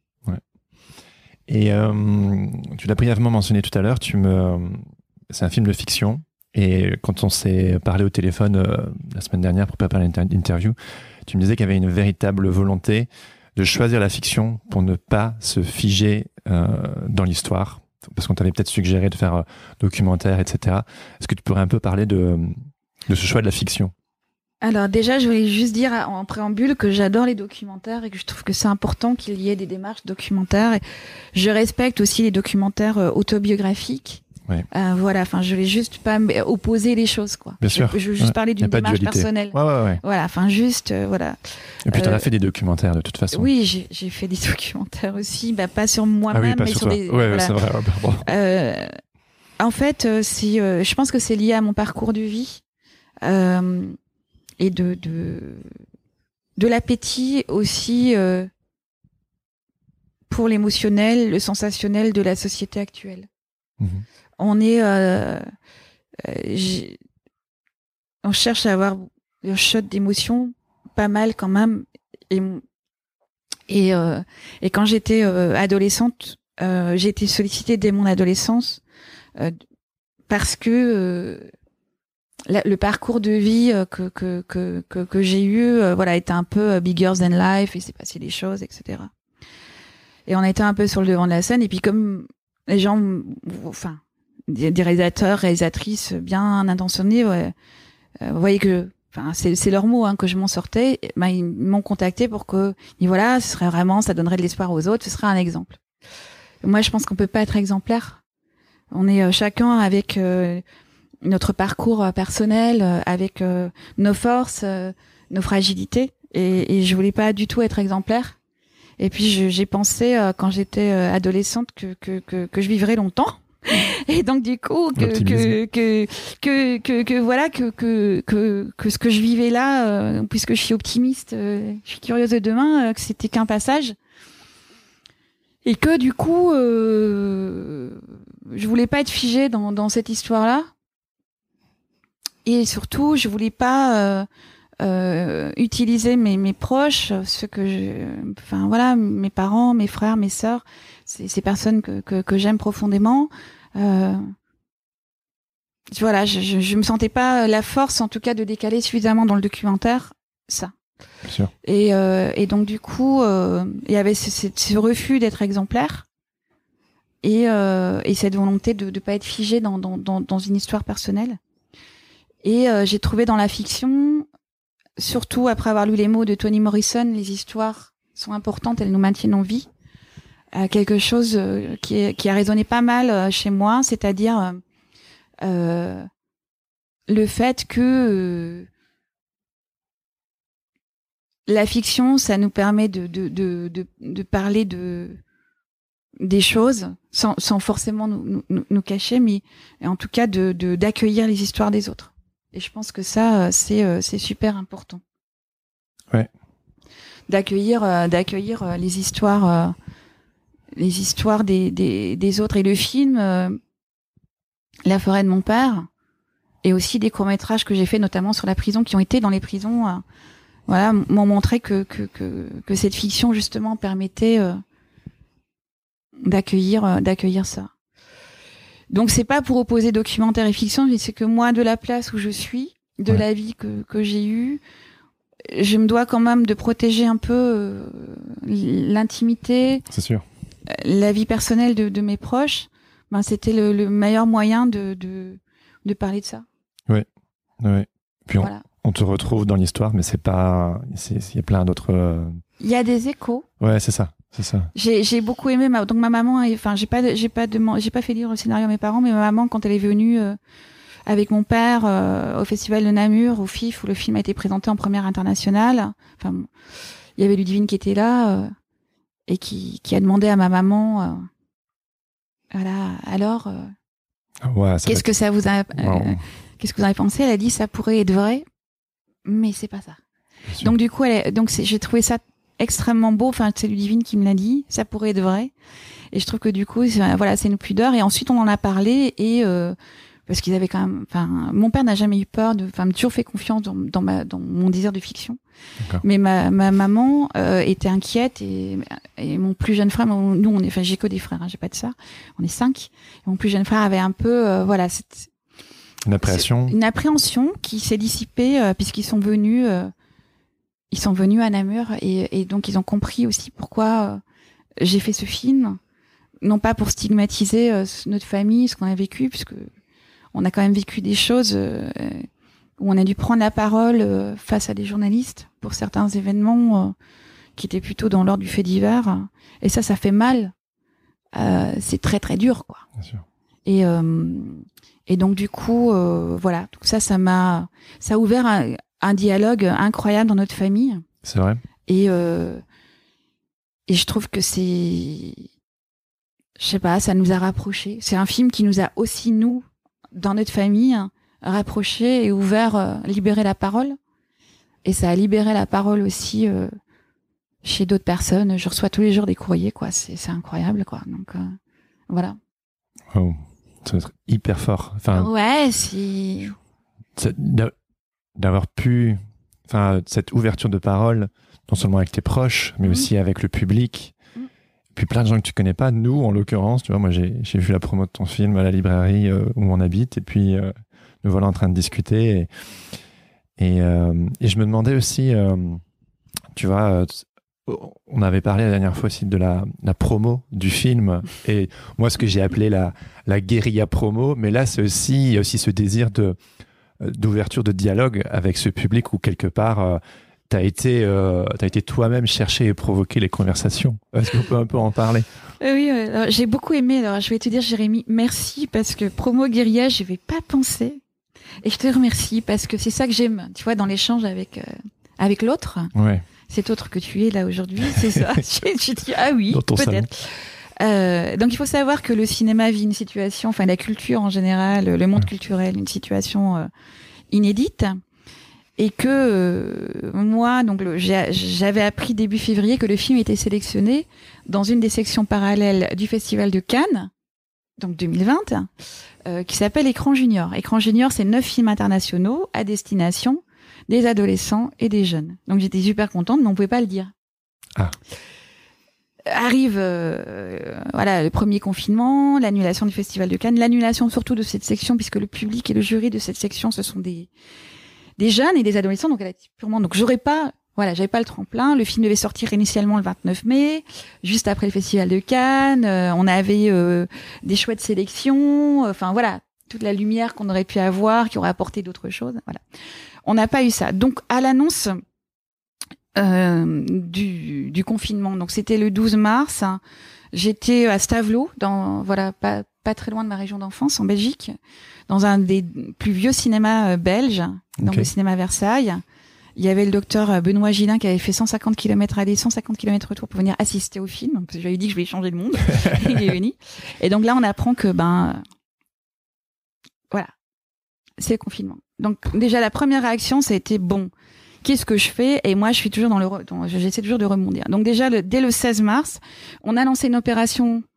Et tu l'as brièvement mentionné tout à l'heure, c'est un film de fiction. Et quand on s'est parlé au téléphone la semaine dernière pour préparer l'interview, tu me disais qu'il y avait une véritable volonté de choisir la fiction pour ne pas se figer dans l'histoire. Parce qu'on t'avait peut-être suggéré de faire documentaire, etc. Est-ce que tu pourrais un peu parler de ce choix de la fiction? Alors déjà, je voulais juste dire en préambule que j'adore les documentaires et que je trouve que c'est important qu'il y ait des démarches documentaires. Et je respecte aussi les documentaires autobiographiques. Ouais. Voilà, enfin, je vais juste pas opposer les choses, quoi. Bien sûr. Je veux juste parler d'une démarche personnelle. Ouais. Voilà, enfin, juste, voilà. Et puis, t'en as fait des documentaires, de toute façon. Oui, j'ai fait des documentaires aussi, pas sur moi-même, pas mais sur des... Ouais, voilà. c'est vrai. En fait, je pense que c'est lié à mon parcours de vie, et de l'appétit aussi, pour l'émotionnel, le sensationnel de la société actuelle. On est, on cherche à avoir un shot d'émotion, pas mal quand même. Et quand j'étais adolescente, j'ai été sollicitée dès mon adolescence parce que le parcours de vie que j'ai eu, voilà, était un peu bigger than life, et s'est passé des choses, etc. Et on était un peu sur le devant de la scène. Et puis comme les gens, enfin, des réalisateurs, réalisatrices bien intentionnés, vous voyez que, enfin, c'est leur mot, que je m'en sortais. Ils m'ont contacté pour que, et voilà, ce serait vraiment, ça donnerait de l'espoir aux autres, ce serait un exemple. Moi, je pense qu'on peut pas être exemplaire. On est chacun avec notre parcours personnel, avec nos forces, nos fragilités, et je voulais pas du tout être exemplaire. Et puis j'ai pensé quand j'étais adolescente que je vivrais longtemps. Et donc du coup voilà que ce que je vivais là, puisque je suis optimiste, je suis curieuse de demain, que c'était qu'un passage. Et que du coup je voulais pas être figée dans cette histoire-là. Et surtout, je voulais pas utiliser mes proches, ceux enfin voilà, mes parents, mes frères, mes sœurs, ces personnes que j'aime profondément. Voilà, je me sentais pas la force, en tout cas, de décaler suffisamment dans le documentaire ça. Bien sûr. Et donc du coup, il y avait ce refus d'être exemplaire et cette volonté de pas être figée dans une histoire personnelle. Et j'ai trouvé dans la fiction, surtout après avoir lu les mots de Toni Morrison, les histoires sont importantes, elles nous maintiennent en vie. Quelque chose qui a résonné pas mal chez moi, c'est-à-dire le fait que la fiction, ça nous permet de parler des choses sans forcément nous cacher, mais en tout cas d'accueillir les histoires des autres. Et je pense que ça, c'est super important. Ouais. D'accueillir les histoires des autres. Et le film, La forêt de mon père, et aussi des courts-métrages que j'ai fait notamment sur la prison, qui ont été dans les prisons, voilà, m'ont montré que cette fiction justement permettait d'accueillir ça. Donc c'est pas pour opposer documentaire et fiction, mais c'est que moi, de la place où je suis, de la vie que j'ai eue, je me dois quand même de protéger un peu l'intimité, c'est sûr, la vie personnelle de mes proches. Ben c'était le meilleur moyen de parler de ça. Oui. Puis voilà. on te retrouve dans l'histoire, mais c'est pas, il y a plein d'autres. Il y a des échos. Ouais, c'est ça. J'ai beaucoup aimé donc ma maman. Enfin, j'ai pas fait lire le scénario à mes parents, mais ma maman, quand elle est venue avec mon père au festival de Namur, au FIF, où le film a été présenté en première internationale. Enfin, il y avait Ludivine qui était là et qui a demandé à ma maman, voilà, alors, qu'est-ce que ça vous a, qu'est-ce que vous en avez pensé? Elle a dit, ça pourrait être vrai, mais c'est pas ça. Donc du coup, j'ai trouvé ça extrêmement beau. Enfin, c'est Ludivine qui me l'a dit, ça pourrait être vrai. Et je trouve que du coup, voilà, c'est une pudeur. Et ensuite, on en a parlé et parce qu'ils avaient quand même, enfin, mon père n'a jamais eu peur m'a toujours fait confiance dans mon désir de fiction. D'accord. Mais ma maman était inquiète et mon plus jeune frère, nous j'ai que des frères, hein, j'ai pas de sœurs, on est 5. Et mon plus jeune frère avait un peu, voilà, une appréhension qui s'est dissipée puisqu'ils sont venus à Namur et donc ils ont compris aussi pourquoi j'ai fait ce film, non pas pour stigmatiser notre famille, ce qu'on a vécu, puisque on a quand même vécu des choses où on a dû prendre la parole face à des journalistes pour certains événements qui étaient plutôt dans l'ordre du fait divers. Et ça fait mal. C'est très très dur, quoi. Bien sûr. Et donc du coup, voilà, tout ça a ouvert un dialogue incroyable dans notre famille. C'est vrai. Et je trouve que je sais pas, ça nous a rapprochés. C'est un film qui nous a aussi, nous, dans notre famille, rapprochés et ouvert, libéré la parole. Et ça a libéré la parole aussi chez d'autres personnes. Je reçois tous les jours des courriers, quoi. C'est incroyable, quoi. Donc voilà. Oh, ça va être hyper fort. Enfin, ouais, d'avoir pu, enfin, cette ouverture de parole, non seulement avec tes proches, mais aussi avec le public. Puis plein de gens que tu connais pas. Nous, en l'occurrence, tu vois, moi, j'ai vu la promo de ton film à la librairie où on habite, et puis nous voilà en train de discuter. Et je me demandais aussi, tu vois, on avait parlé la dernière fois aussi de la promo du film, et moi, ce que j'ai appelé la guérilla promo, mais là, il y a aussi ce désir d'ouverture de dialogue avec ce public où quelque part t'as été toi-même chercher et provoquer les conversations. Est-ce qu'on peut un peu en parler? Oui, alors, j'ai beaucoup aimé. Alors, je vais te dire, Jérémy, merci, parce que promo guérilla, je vais pas penser. Et je te remercie parce que c'est ça que j'aime, tu vois, dans l'échange avec l'autre. Ouais. Cet autre que tu es là aujourd'hui, c'est ça. Je dis, ah oui, peut-être. Donc il faut savoir que le cinéma vit une situation, enfin la culture en général, le monde culturel, une situation inédite. Et que moi, donc j'avais appris début février que le film était sélectionné dans une des sections parallèles du Festival de Cannes, donc 2020, qui s'appelle Écran Junior. Écran Junior, c'est 9 films internationaux à destination des adolescents et des jeunes. Donc j'étais super contente, mais on pouvait pas le dire. Ah. Arrive voilà, le premier confinement, l'annulation du Festival de Cannes, l'annulation surtout de cette section, puisque le public et le jury de cette section, ce sont des jeunes et des adolescents, donc elle a purement, donc j'avais pas le tremplin. Le film devait sortir initialement le 29 mai, juste après le Festival de Cannes. On avait des chouettes sélections, enfin voilà, toute la lumière qu'on aurait pu avoir, qui aurait apporté d'autres choses. Voilà, on n'a pas eu ça. Donc à l'annonce du confinement, donc c'était le 12 mars. J'étais à Stavelot, pas très loin de ma région d'enfance, en Belgique, dans un des plus vieux cinémas belges, donc le cinéma Versailles. Il y avait le docteur Benoît Gillin qui avait fait 150 km aller, 150 km retour pour venir assister au film. Parce que j'avais dit que je vais changer le monde. Il est venu. Et donc là, on apprend que, voilà, c'est le confinement. Donc déjà, la première réaction, ça a été bon. Qu'est-ce que je fais? Et moi, je suis toujours j'essaie toujours de rebondir. Donc déjà, dès le 16 mars, on a lancé une opération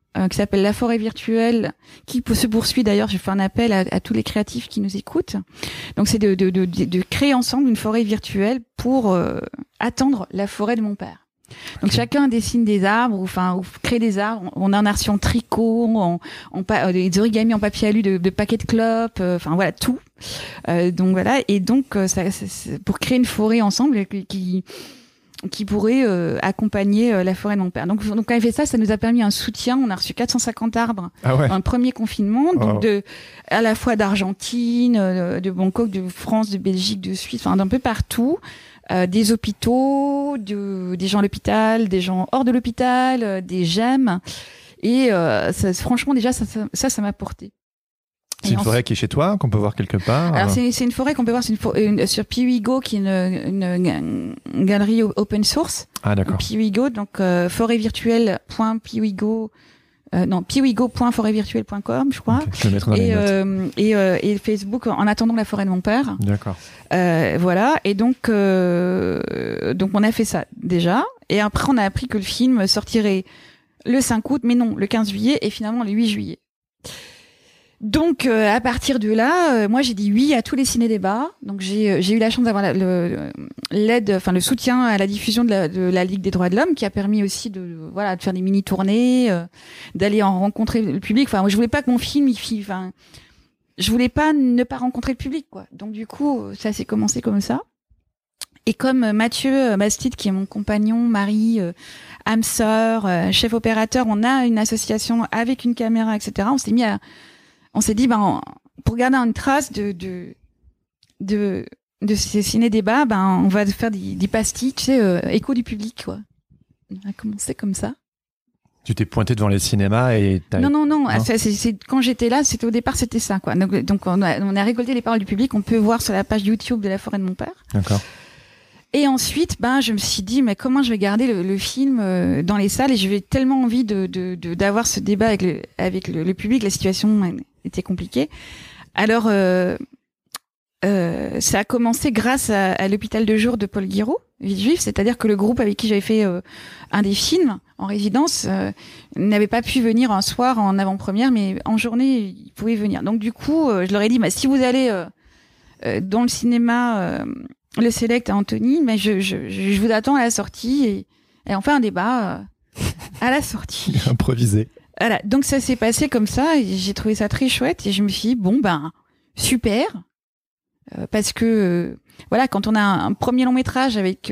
qui s'appelle La Forêt Virtuelle, qui se poursuit d'ailleurs. Je fais un appel à tous les créatifs qui nous écoutent. Donc c'est de créer ensemble une forêt virtuelle pour attendre la forêt de mon père. Donc chacun dessine des arbres, ou crée des arbres. On en a reçu en tricot, des origamis en papier alu de paquets de clopes, voilà tout. Donc voilà, et donc c'est pour créer une forêt ensemble qui pourrait accompagner la forêt de mon père. Donc quand on a fait ça, ça nous a permis un soutien. On a reçu 450 arbres dans le premier confinement, donc à la fois d'Argentine, de Bangkok, de France, de Belgique, de Suisse, d'un peu partout. Des hôpitaux, des gens à l'hôpital, des gens hors de l'hôpital, des GEM. Et franchement, déjà, ça m'a porté. C'est une forêt qui est chez toi, qu'on peut voir quelque part? Alors, c'est une forêt qu'on peut voir sur Piwigo, qui est une galerie open source. Ah, d'accord. Piwigo, donc forêtvirtuelle.piwigo. piwigo.forêtvirtuelle.com, je crois. Okay, je vais mettre dans les notes. Et Facebook, En attendant la forêt de mon père. D'accord. Voilà. Et donc on a fait ça déjà. Et après, on a appris que le film sortirait le 5 août, mais non, le 15 juillet, et finalement le 8 juillet. Donc à partir de là, moi j'ai dit oui à tous les ciné-débats. Donc j'ai eu la chance d'avoir l'aide, le soutien à la diffusion de la Ligue des droits de l'homme, qui a permis aussi de faire des mini tournées, d'aller en rencontrer le public. Moi je voulais pas que mon film je voulais pas ne pas rencontrer le public, quoi. Donc du coup ça s'est commencé comme ça. Et comme Mathieu Bastide, qui est mon compagnon, mari, âme sœur, chef opérateur, on a une association avec une caméra, etc. On s'est dit, pour garder une trace de ces ciné-débats, on va faire des pastilles, tu sais, écho du public, quoi. On a commencé comme ça. Tu t'es pointé devant les cinémas et Non. C'est quand j'étais là, au départ, c'était ça, quoi. Donc on a récolté les paroles du public. On peut voir sur la page YouTube de La Forêt de mon père. D'accord. Et ensuite, je me suis dit, mais comment je vais garder le film dans les salles, et j'avais tellement envie d'avoir ce débat avec le public. La situation était compliquée. Alors, ça a commencé grâce à l'hôpital de jour de Paul Guiraud, Villejuif, c'est-à-dire que le groupe avec qui j'avais fait un des films en résidence n'avait pas pu venir un soir en avant-première, mais en journée, ils pouvaient venir. Donc du coup, je leur ai dit, si vous allez dans le cinéma... le Select à Antony, mais je vous attends à la sortie, et on fait un débat à la sortie. Improvisé. Voilà, donc ça s'est passé comme ça, et j'ai trouvé ça très chouette, et je me suis dit, super, parce que, quand on a un premier long métrage avec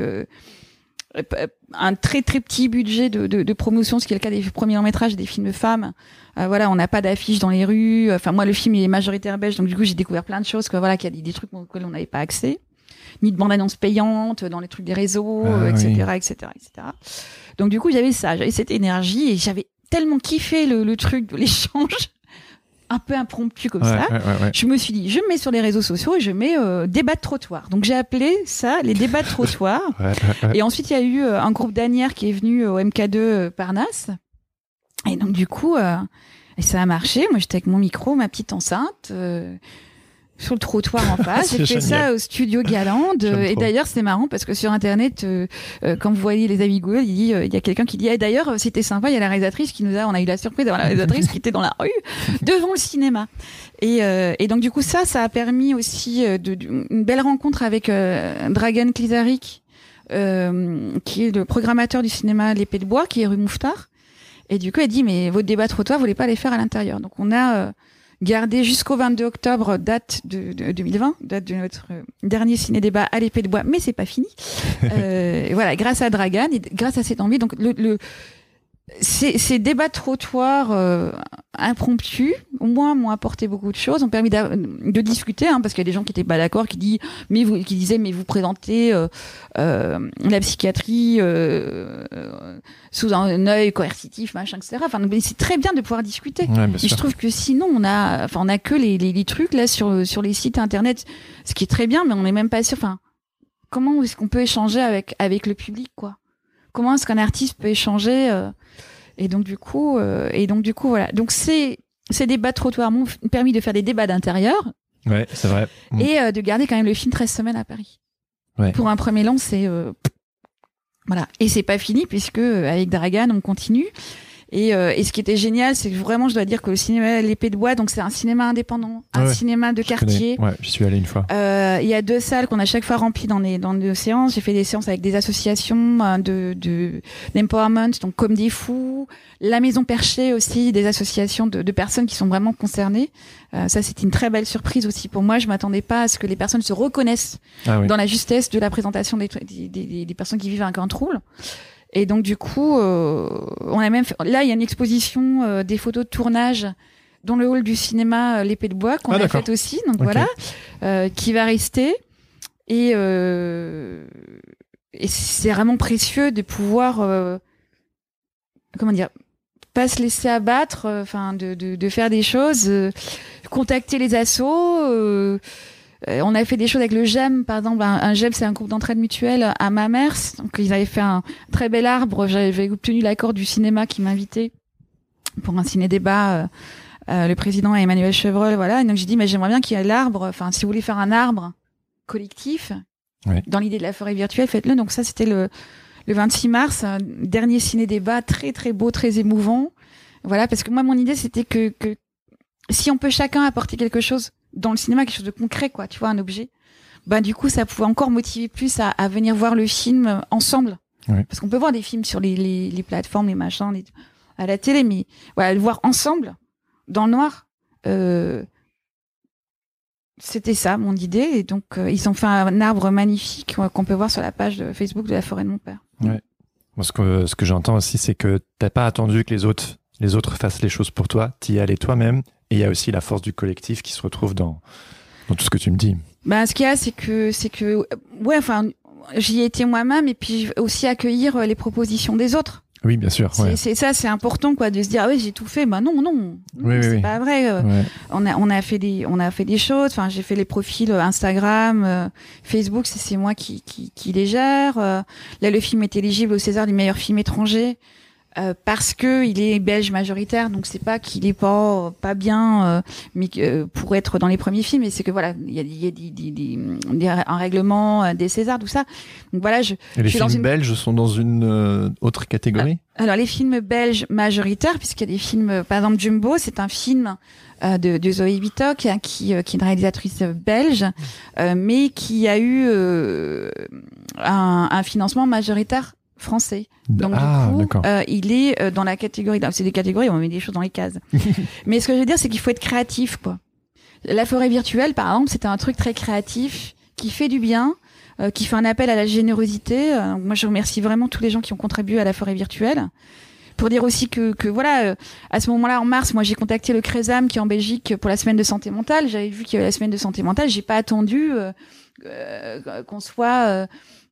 un très très petit budget de promotion, ce qui est le cas des premiers longs métrages des films de femmes, on n'a pas d'affiches dans les rues, moi le film il est majoritaire belge, donc du coup j'ai découvert plein de choses, qu'il y a des trucs auxquels on n'avait pas accès, ni de bande-annonce payante dans les trucs des réseaux, etc. Donc du coup, j'avais cette énergie, et j'avais tellement kiffé le truc de l'échange un peu impromptu comme ça. Je me suis dit, je me mets sur les réseaux sociaux et je mets débat de trottoir. Donc j'ai appelé ça les débats de trottoir. Et ensuite, il y a eu un groupe d'Anières qui est venu au MK2 Parnasse. Et donc du coup, et ça a marché. Moi, j'étais avec mon micro, ma petite enceinte, sur le trottoir en face. J'ai fait ça au studio Galande. Et d'ailleurs, c'est marrant parce que sur Internet, quand vous voyez les avis Google, il y a quelqu'un qui dit, d'ailleurs, c'était sympa, il y a la réalisatrice on a eu la surprise d'avoir la réalisatrice qui était dans la rue, devant le cinéma. Et donc, du coup, ça a permis aussi une belle rencontre avec Dragan Klizarik, qui est le programmateur du cinéma L'Épée de Bois, qui est rue Mouffetard. Et du coup, elle dit, mais votre débat trottoir, vous voulez pas les faire à l'intérieur? Donc, on a gardé jusqu'au 22 octobre, date de 2020, date de notre dernier ciné-débat à l'Épée de Bois, mais c'est pas fini. Grâce à Dragan et grâce à cette envie. Donc, ces débats de trottoir impromptus, au moins, m'ont apporté beaucoup de choses, ont permis de discuter, parce qu'il y a des gens qui étaient pas d'accord, qui disaient, mais vous présentez la psychiatrie sous un œil coercitif, machin, etc. Mais c'est très bien de pouvoir discuter. Et je trouve que sinon, on a que les trucs là sur les sites internet, ce qui est très bien, mais on n'est même pas sûr. Comment est-ce qu'on peut échanger avec le public, quoi? Comment est-ce qu'un artiste peut échanger et donc du coup, voilà. Donc ces débats de trottoir m'ont permis de faire des débats d'intérieur. Ouais, c'est vrai. Et de garder quand même le film 13 semaines à Paris. Ouais. Pour un premier long, c'est voilà. Et c'est pas fini puisque avec Dragan, on continue. Et ce qui était génial, c'est que vraiment, je dois dire que le cinéma L'Épée de Bois, donc c'est un cinéma indépendant, un cinéma de quartier. Ouais, j'y suis allé une fois. Il y a 2 salles qu'on a chaque fois remplies dans nos séances. J'ai fait des séances avec des associations d'empowerment, donc comme des fous, la Maison Perchée aussi, des associations de personnes qui sont vraiment concernées. Ça, c'était une très belle surprise aussi pour moi. Je m'attendais pas à ce que les personnes se reconnaissent dans la justesse de la présentation des personnes qui vivent un grand trouble. Et donc du coup, on a même là il y a une exposition des photos de tournage dans le hall du cinéma L'Épée de Bois qu'on a faite aussi, donc voilà, qui va rester. Et c'est vraiment précieux de pouvoir, comment dire, pas se laisser abattre, enfin de faire des choses, contacter les assos. On a fait des choses avec le GEM, par exemple. Un GEM, c'est un groupe d'entraide mutuelle à Mamers. Donc, ils avaient fait un très bel arbre. J'avais obtenu l'accord du cinéma qui m'invitait pour un ciné-débat. Le président Emmanuel Chevreul, voilà. Et donc, j'ai dit, mais j'aimerais bien qu'il y ait l'arbre. Enfin, si vous voulez faire un arbre collectif, dans l'idée de la forêt virtuelle, faites-le. Donc, ça, c'était le 26 mars, un dernier ciné-débat très, très beau, très émouvant. Voilà, parce que moi, mon idée, c'était que si on peut chacun apporter quelque chose dans le cinéma, quelque chose de concret, quoi, tu vois, un objet, bah du coup ça pouvait encore motiver plus à venir voir le film ensemble, parce qu'on peut voir des films sur les plateformes, les machins, à la télé, mais voilà, le voir ensemble dans le noir, c'était ça mon idée. Et donc ils ont fait un arbre magnifique qu'on peut voir sur la page de Facebook de la forêt de mon père. Moi, ce que j'entends aussi, c'est que t'as pas attendu que les autres fassent les choses pour toi, t'y es allé toi-même. Et il y a aussi la force du collectif qui se retrouve dans tout ce que tu me dis. Bah, ce qu'il y a, c'est que, ouais, enfin, j'y ai été moi-même, et puis aussi accueillir les propositions des autres. Oui, bien sûr. C'est ça, c'est important, quoi, de se dire, ah oui, j'ai tout fait. Bah non, c'est pas vrai. On a fait des choses. Enfin, j'ai fait les profils Instagram, Facebook, c'est moi qui les gère. Là, le film est éligible au César du meilleur film étranger. Parce que il est belge majoritaire, donc c'est pas qu'il est pas bien, mais pour être dans les premiers films, et c'est que voilà, il y a un règlement des Césars, tout ça. Donc voilà, et les films belges sont dans une autre catégorie. Alors les films belges majoritaires, puisqu'il y a des films, par exemple Jumbo, c'est un film de Zoé Witok, qui est une réalisatrice belge, mais qui a eu un financement majoritaire français. Donc du coup, il est dans la catégorie. C'est des catégories, on met des choses dans les cases. Mais ce que je veux dire, c'est qu'il faut être créatif, quoi. La forêt virtuelle, par exemple, c'était un truc très créatif qui fait du bien, qui fait un appel à la générosité. Moi, je remercie vraiment tous les gens qui ont contribué à la forêt virtuelle. Pour dire aussi que voilà, à ce moment-là, en mars, moi, j'ai contacté le CRESAM qui est en Belgique pour la semaine de santé mentale. J'avais vu qu'il y avait la semaine de santé mentale. J'ai pas attendu qu'on soit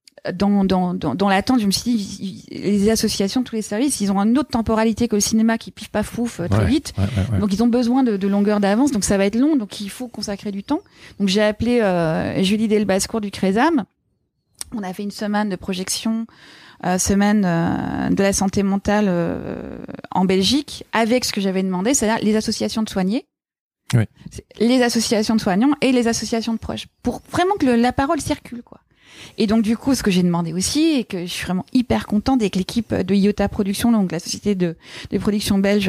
dans l'attente. Je me suis dit, les associations, tous les services, ils ont une autre temporalité que le cinéma qui piffe pas fouf très vite. Donc ils ont besoin de longueur d'avance. Donc ça va être long. Donc il faut consacrer du temps. Donc j'ai appelé Julie Delbascourt du CRESAM. On a fait une semaine de projection, semaine de la santé mentale en Belgique, avec ce que j'avais demandé, c'est-à-dire les associations de soignés. Les associations de soignants et les associations de proches, pour vraiment que la parole circule, quoi. Et donc du coup, ce que j'ai demandé aussi, et que je suis vraiment hyper contente, et que l'équipe de IOTA Productions, donc la société de production belge,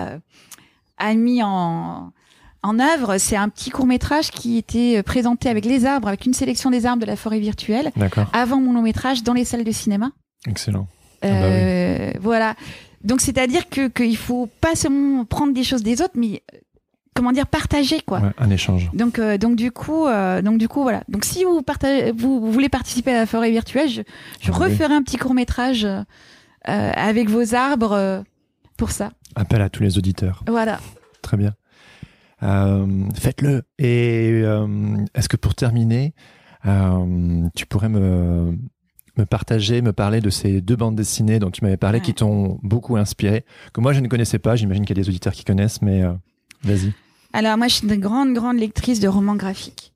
a mis en œuvre, c'est un petit court-métrage qui était présenté avec les arbres, avec une sélection des arbres de la forêt virtuelle, avant mon long-métrage, dans les salles de cinéma. Excellent. Voilà. Donc c'est-à-dire qu'il faut pas seulement prendre des choses des autres, mais comment dire, partager, quoi. Un échange. Donc du coup voilà. Donc si vous voulez participer à la forêt virtuelle, je referai un petit court-métrage avec vos arbres pour ça. Appel à tous les auditeurs. Voilà. Très bien. Faites-le. Et est-ce que pour terminer, tu pourrais me parler de ces 2 bandes dessinées dont tu m'avais parlé, qui t'ont beaucoup inspiré, que moi je ne connaissais pas. J'imagine qu'il y a des auditeurs qui connaissent, mais vas-y. Alors moi je suis une grande lectrice de romans graphiques.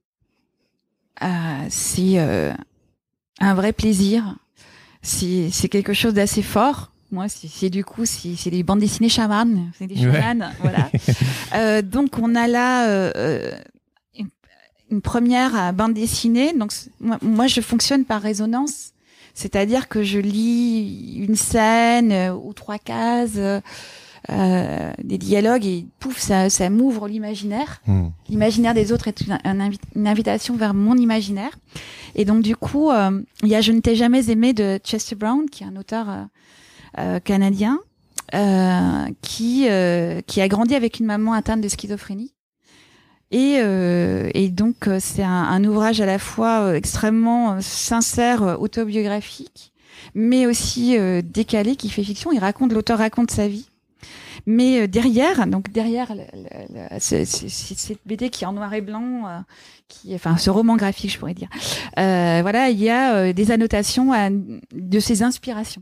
C'est un vrai plaisir. C'est quelque chose d'assez fort. Moi c'est des bandes dessinées chamanes, c'est des chamanes, voilà. Donc on a là une première bande dessinée. Donc moi je fonctionne par résonance. C'est-à-dire que je lis une scène ou 3 cases, des dialogues et pouf, ça m'ouvre l'imaginaire. L'imaginaire des autres est une invitation vers mon imaginaire. Et donc du coup, il y a Je ne t'ai jamais aimé de Chester Brown, qui est un auteur canadien, qui a grandi avec une maman atteinte de schizophrénie. Et donc c'est un ouvrage à la fois extrêmement sincère, autobiographique, mais aussi décalé, qui fait fiction. L'auteur raconte sa vie. Mais derrière cette BD qui est en noir et blanc, ce roman graphique, je pourrais dire. Voilà, il y a des annotations de ses inspirations.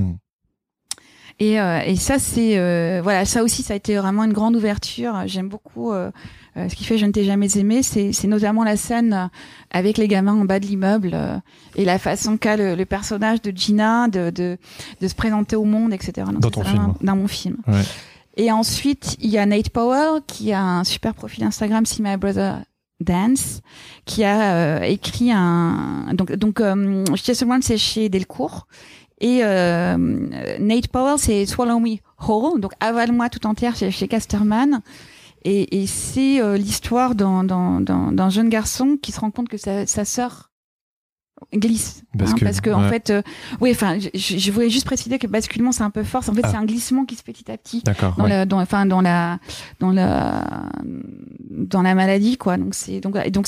Et ça, ça aussi, ça a été vraiment une grande ouverture. J'aime beaucoup ce qui fait Je ne t'ai jamais aimé. C'est notamment la scène avec les gamins en bas de l'immeuble et la façon qu'a le personnage de Gina de se présenter au monde, etc. Donc, dans ton film. Dans mon film. Ouais. Et ensuite, il y a Nate Powell qui a un super profil Instagram, See My Brother Dance, qui a écrit Chester Brown, c'est chez Delcourt. Et Nate Powell, c'est Swallow Me Whole, donc avale-moi tout entière chez Casterman. Et c'est l'histoire d'un jeune garçon qui se rend compte que sa sœur glisse. Parce que en fait, je voulais juste préciser que basculement c'est un peu fort. En fait, c'est un glissement qui se fait petit à petit dans la maladie, quoi. Donc c'est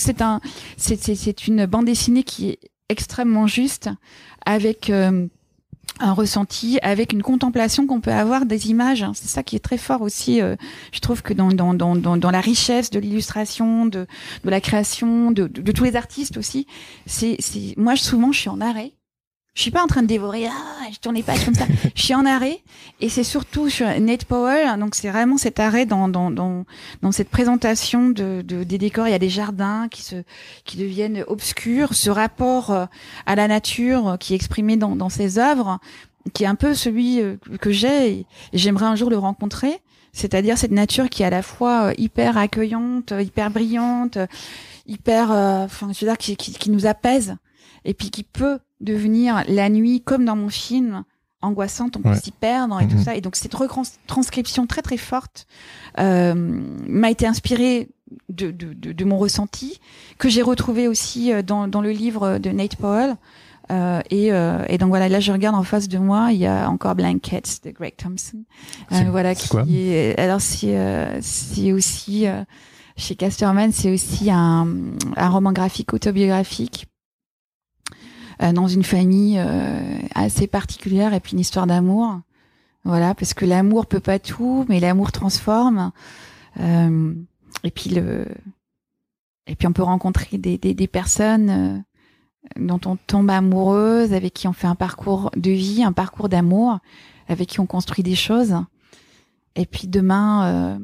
une bande dessinée qui est extrêmement juste, avec un ressenti, avec une contemplation qu'on peut avoir des images. C'est ça qui est très fort aussi. Je trouve que dans la richesse de l'illustration, de la création, de tous les artistes aussi. Moi, souvent, je suis en arrêt. Je suis pas en train de dévorer, je tourne les pages comme ça. Je suis en arrêt. Et c'est surtout sur Nate Powell. Donc, c'est vraiment cet arrêt dans cette présentation des décors. Il y a des jardins qui deviennent obscurs. Ce rapport à la nature qui est exprimé dans ses œuvres, qui est un peu celui que j'ai, et j'aimerais un jour le rencontrer. C'est-à-dire cette nature qui est à la fois hyper accueillante, hyper brillante, hyper, qui nous apaise. Et puis qui peut devenir la nuit, comme dans mon film, angoissante, on peut s'y perdre et tout ça. Et donc cette retranscription très très forte m'a été inspirée de mon ressenti, que j'ai retrouvé aussi dans le livre de Nate Powell. Et donc voilà, là je regarde en face de moi, il y a encore Blankets de Greg Thompson. Alors c'est aussi chez Casterman, c'est aussi un roman graphique autobiographique. Dans une famille assez particulière, et puis une histoire d'amour. Voilà, parce que l'amour peut pas tout, mais l'amour transforme. Et puis on peut rencontrer des personnes dont on tombe amoureuse, avec qui on fait un parcours de vie, un parcours d'amour, avec qui on construit des choses. Et puis demain,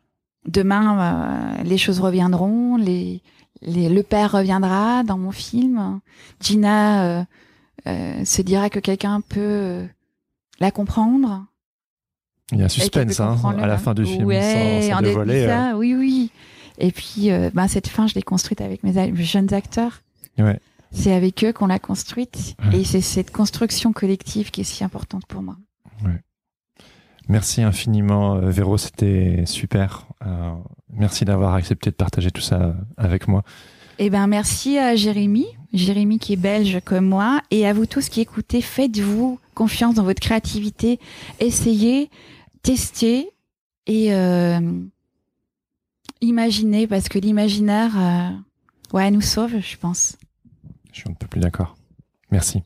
les choses reviendront, le père reviendra dans mon film. Gina se dira que quelqu'un peut la comprendre. Il y a un suspense à la fin du film, sans dévoiler. Oui. Et puis, cette fin, je l'ai construite avec mes jeunes acteurs. Ouais. C'est avec eux qu'on l'a construite. Ouais. Et c'est cette construction collective qui est si importante pour moi. Ouais. Merci infiniment, Véro, c'était super. Merci d'avoir accepté de partager tout ça avec moi. Merci à Jérémy qui est belge comme moi, et à vous tous qui écoutez. Faites-vous confiance dans votre créativité, essayez, testez et imaginez, parce que l'imaginaire nous sauve, je pense. Je suis un peu plus d'accord. Merci.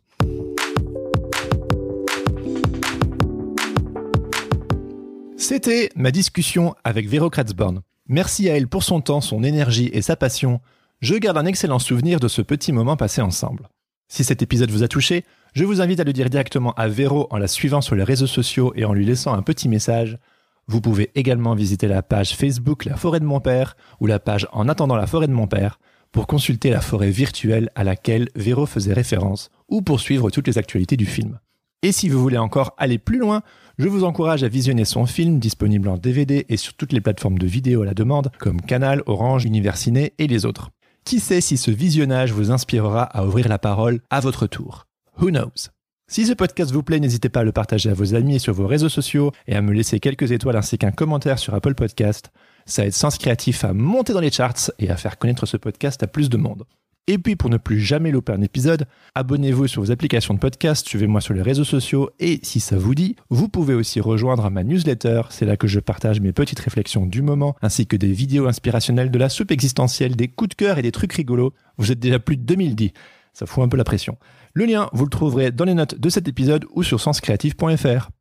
C'était ma discussion avec Véro Kratzborn. Merci à elle pour son temps, son énergie et sa passion. Je garde un excellent souvenir de ce petit moment passé ensemble. Si cet épisode vous a touché, je vous invite à le dire directement à Véro en la suivant sur les réseaux sociaux et en lui laissant un petit message. Vous pouvez également visiter la page Facebook La Forêt de mon Père ou la page En attendant la Forêt de mon Père pour consulter la forêt virtuelle à laquelle Véro faisait référence ou pour suivre toutes les actualités du film. Et si vous voulez encore aller plus loin, je vous encourage à visionner son film disponible en DVD et sur toutes les plateformes de vidéo à la demande comme Canal, Orange, Univers Ciné et les autres. Qui sait si ce visionnage vous inspirera à ouvrir la parole à votre tour. Who knows? Si ce podcast vous plaît, n'hésitez pas à le partager à vos amis et sur vos réseaux sociaux et à me laisser quelques étoiles ainsi qu'un commentaire sur Apple Podcast. Ça aide Sens Créatif à monter dans les charts et à faire connaître ce podcast à plus de monde. Et puis pour ne plus jamais louper un épisode, abonnez-vous sur vos applications de podcast, suivez-moi sur les réseaux sociaux et si ça vous dit, vous pouvez aussi rejoindre ma newsletter. C'est là que je partage mes petites réflexions du moment ainsi que des vidéos inspirationnelles, de la soupe existentielle, des coups de cœur et des trucs rigolos. Vous êtes déjà plus de 2010, ça fout un peu la pression. Le lien, vous le trouverez dans les notes de cet épisode ou sur senscreatif.fr.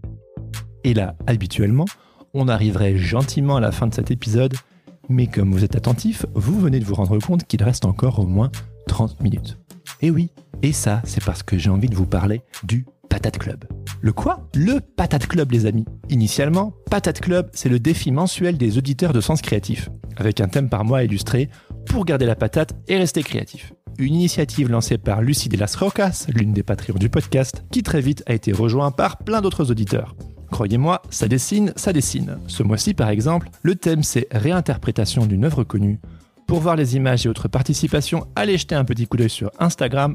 Et là, habituellement, on arriverait gentiment à la fin de cet épisode. Mais comme vous êtes attentif, vous venez de vous rendre compte qu'il reste encore au moins 30 minutes. Et oui, et ça, c'est parce que j'ai envie de vous parler du Patate Club. Le quoi? Le Patate Club, les amis. Initialement, Patate Club, c'est le défi mensuel des auditeurs de Sens Créatif, avec un thème par mois illustré pour garder la patate et rester créatif. Une initiative lancée par Lucie de las Rocas, l'une des Patreons du podcast, qui très vite a été rejoint par plein d'autres auditeurs. Croyez-moi, ça dessine, ça dessine. Ce mois-ci, par exemple, le thème c'est réinterprétation d'une œuvre connue. Pour voir les images et autres participations, allez jeter un petit coup d'œil sur Instagram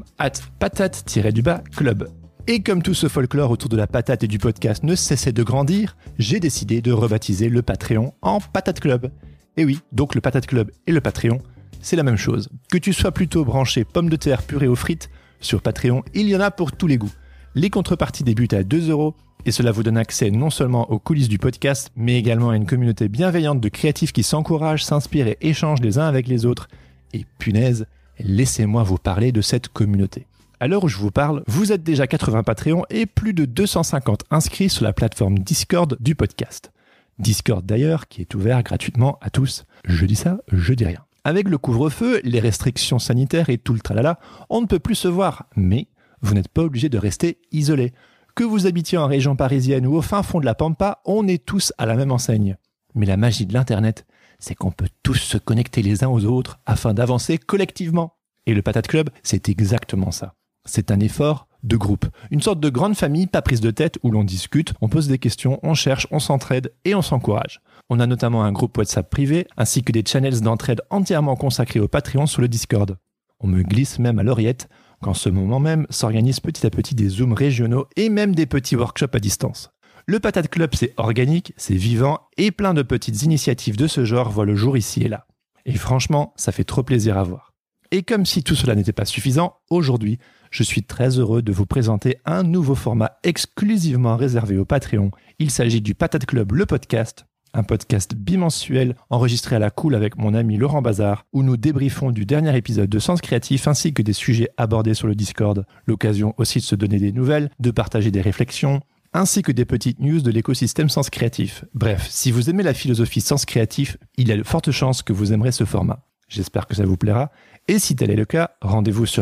@patate-club. Et comme tout ce folklore autour de la patate et du podcast ne cessait de grandir, j'ai décidé de rebaptiser le Patreon en Patate Club. Et oui, donc le Patate Club et le Patreon, c'est la même chose. Que tu sois plutôt branché pommes de terre purée aux frites, sur Patreon, il y en a pour tous les goûts. Les contreparties débutent à 2€. Et cela vous donne accès non seulement aux coulisses du podcast, mais également à une communauté bienveillante de créatifs qui s'encouragent, s'inspirent et échangent les uns avec les autres. Et punaise, laissez-moi vous parler de cette communauté. À l'heure où je vous parle, vous êtes déjà 80 Patreons et plus de 250 inscrits sur la plateforme Discord du podcast. Discord d'ailleurs, qui est ouvert gratuitement à tous. Je dis ça, je dis rien. Avec le couvre-feu, les restrictions sanitaires et tout le tralala, on ne peut plus se voir. Mais vous n'êtes pas obligé de rester isolé. Que vous habitiez en région parisienne ou au fin fond de la Pampa, on est tous à la même enseigne. Mais la magie de l'Internet, c'est qu'on peut tous se connecter les uns aux autres afin d'avancer collectivement. Et le Patate Club, c'est exactement ça. C'est un effort de groupe. Une sorte de grande famille, pas prise de tête, où l'on discute, on pose des questions, on cherche, on s'entraide et on s'encourage. On a notamment un groupe WhatsApp privé, ainsi que des channels d'entraide entièrement consacrés au Patreon sur le Discord. On me glisse même à l'oreillette qu'en ce moment même s'organisent petit à petit des zooms régionaux et même des petits workshops à distance. Le Patate Club, c'est organique, c'est vivant et plein de petites initiatives de ce genre voient le jour ici et là. Et franchement, ça fait trop plaisir à voir. Et comme si tout cela n'était pas suffisant, aujourd'hui, je suis très heureux de vous présenter un nouveau format exclusivement réservé au Patreon. Il s'agit du Patate Club, le podcast. Un podcast bimensuel enregistré à la cool avec mon ami Laurent Bazar, où nous débriefons du dernier épisode de Sens Créatif ainsi que des sujets abordés sur le Discord. L'occasion aussi de se donner des nouvelles, de partager des réflexions, ainsi que des petites news de l'écosystème Sens Créatif. Bref, si vous aimez la philosophie Sens Créatif, il y a de fortes chances que vous aimerez ce format. J'espère que ça vous plaira. Et si tel est le cas, rendez-vous sur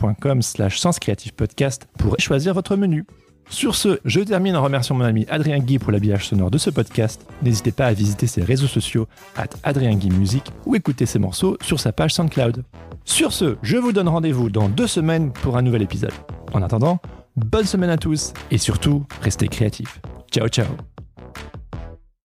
patreon.com/senscreatifpodcast pour choisir votre menu. Sur ce, je termine en remerciant mon ami Adrien Guy pour l'habillage sonore de ce podcast. N'hésitez pas à visiter ses réseaux sociaux @AdrienGuy_music ou écouter ses morceaux sur sa page SoundCloud. Sur ce, je vous donne rendez-vous dans 2 semaines pour un nouvel épisode. En attendant, bonne semaine à tous et surtout, restez créatifs. Ciao ciao.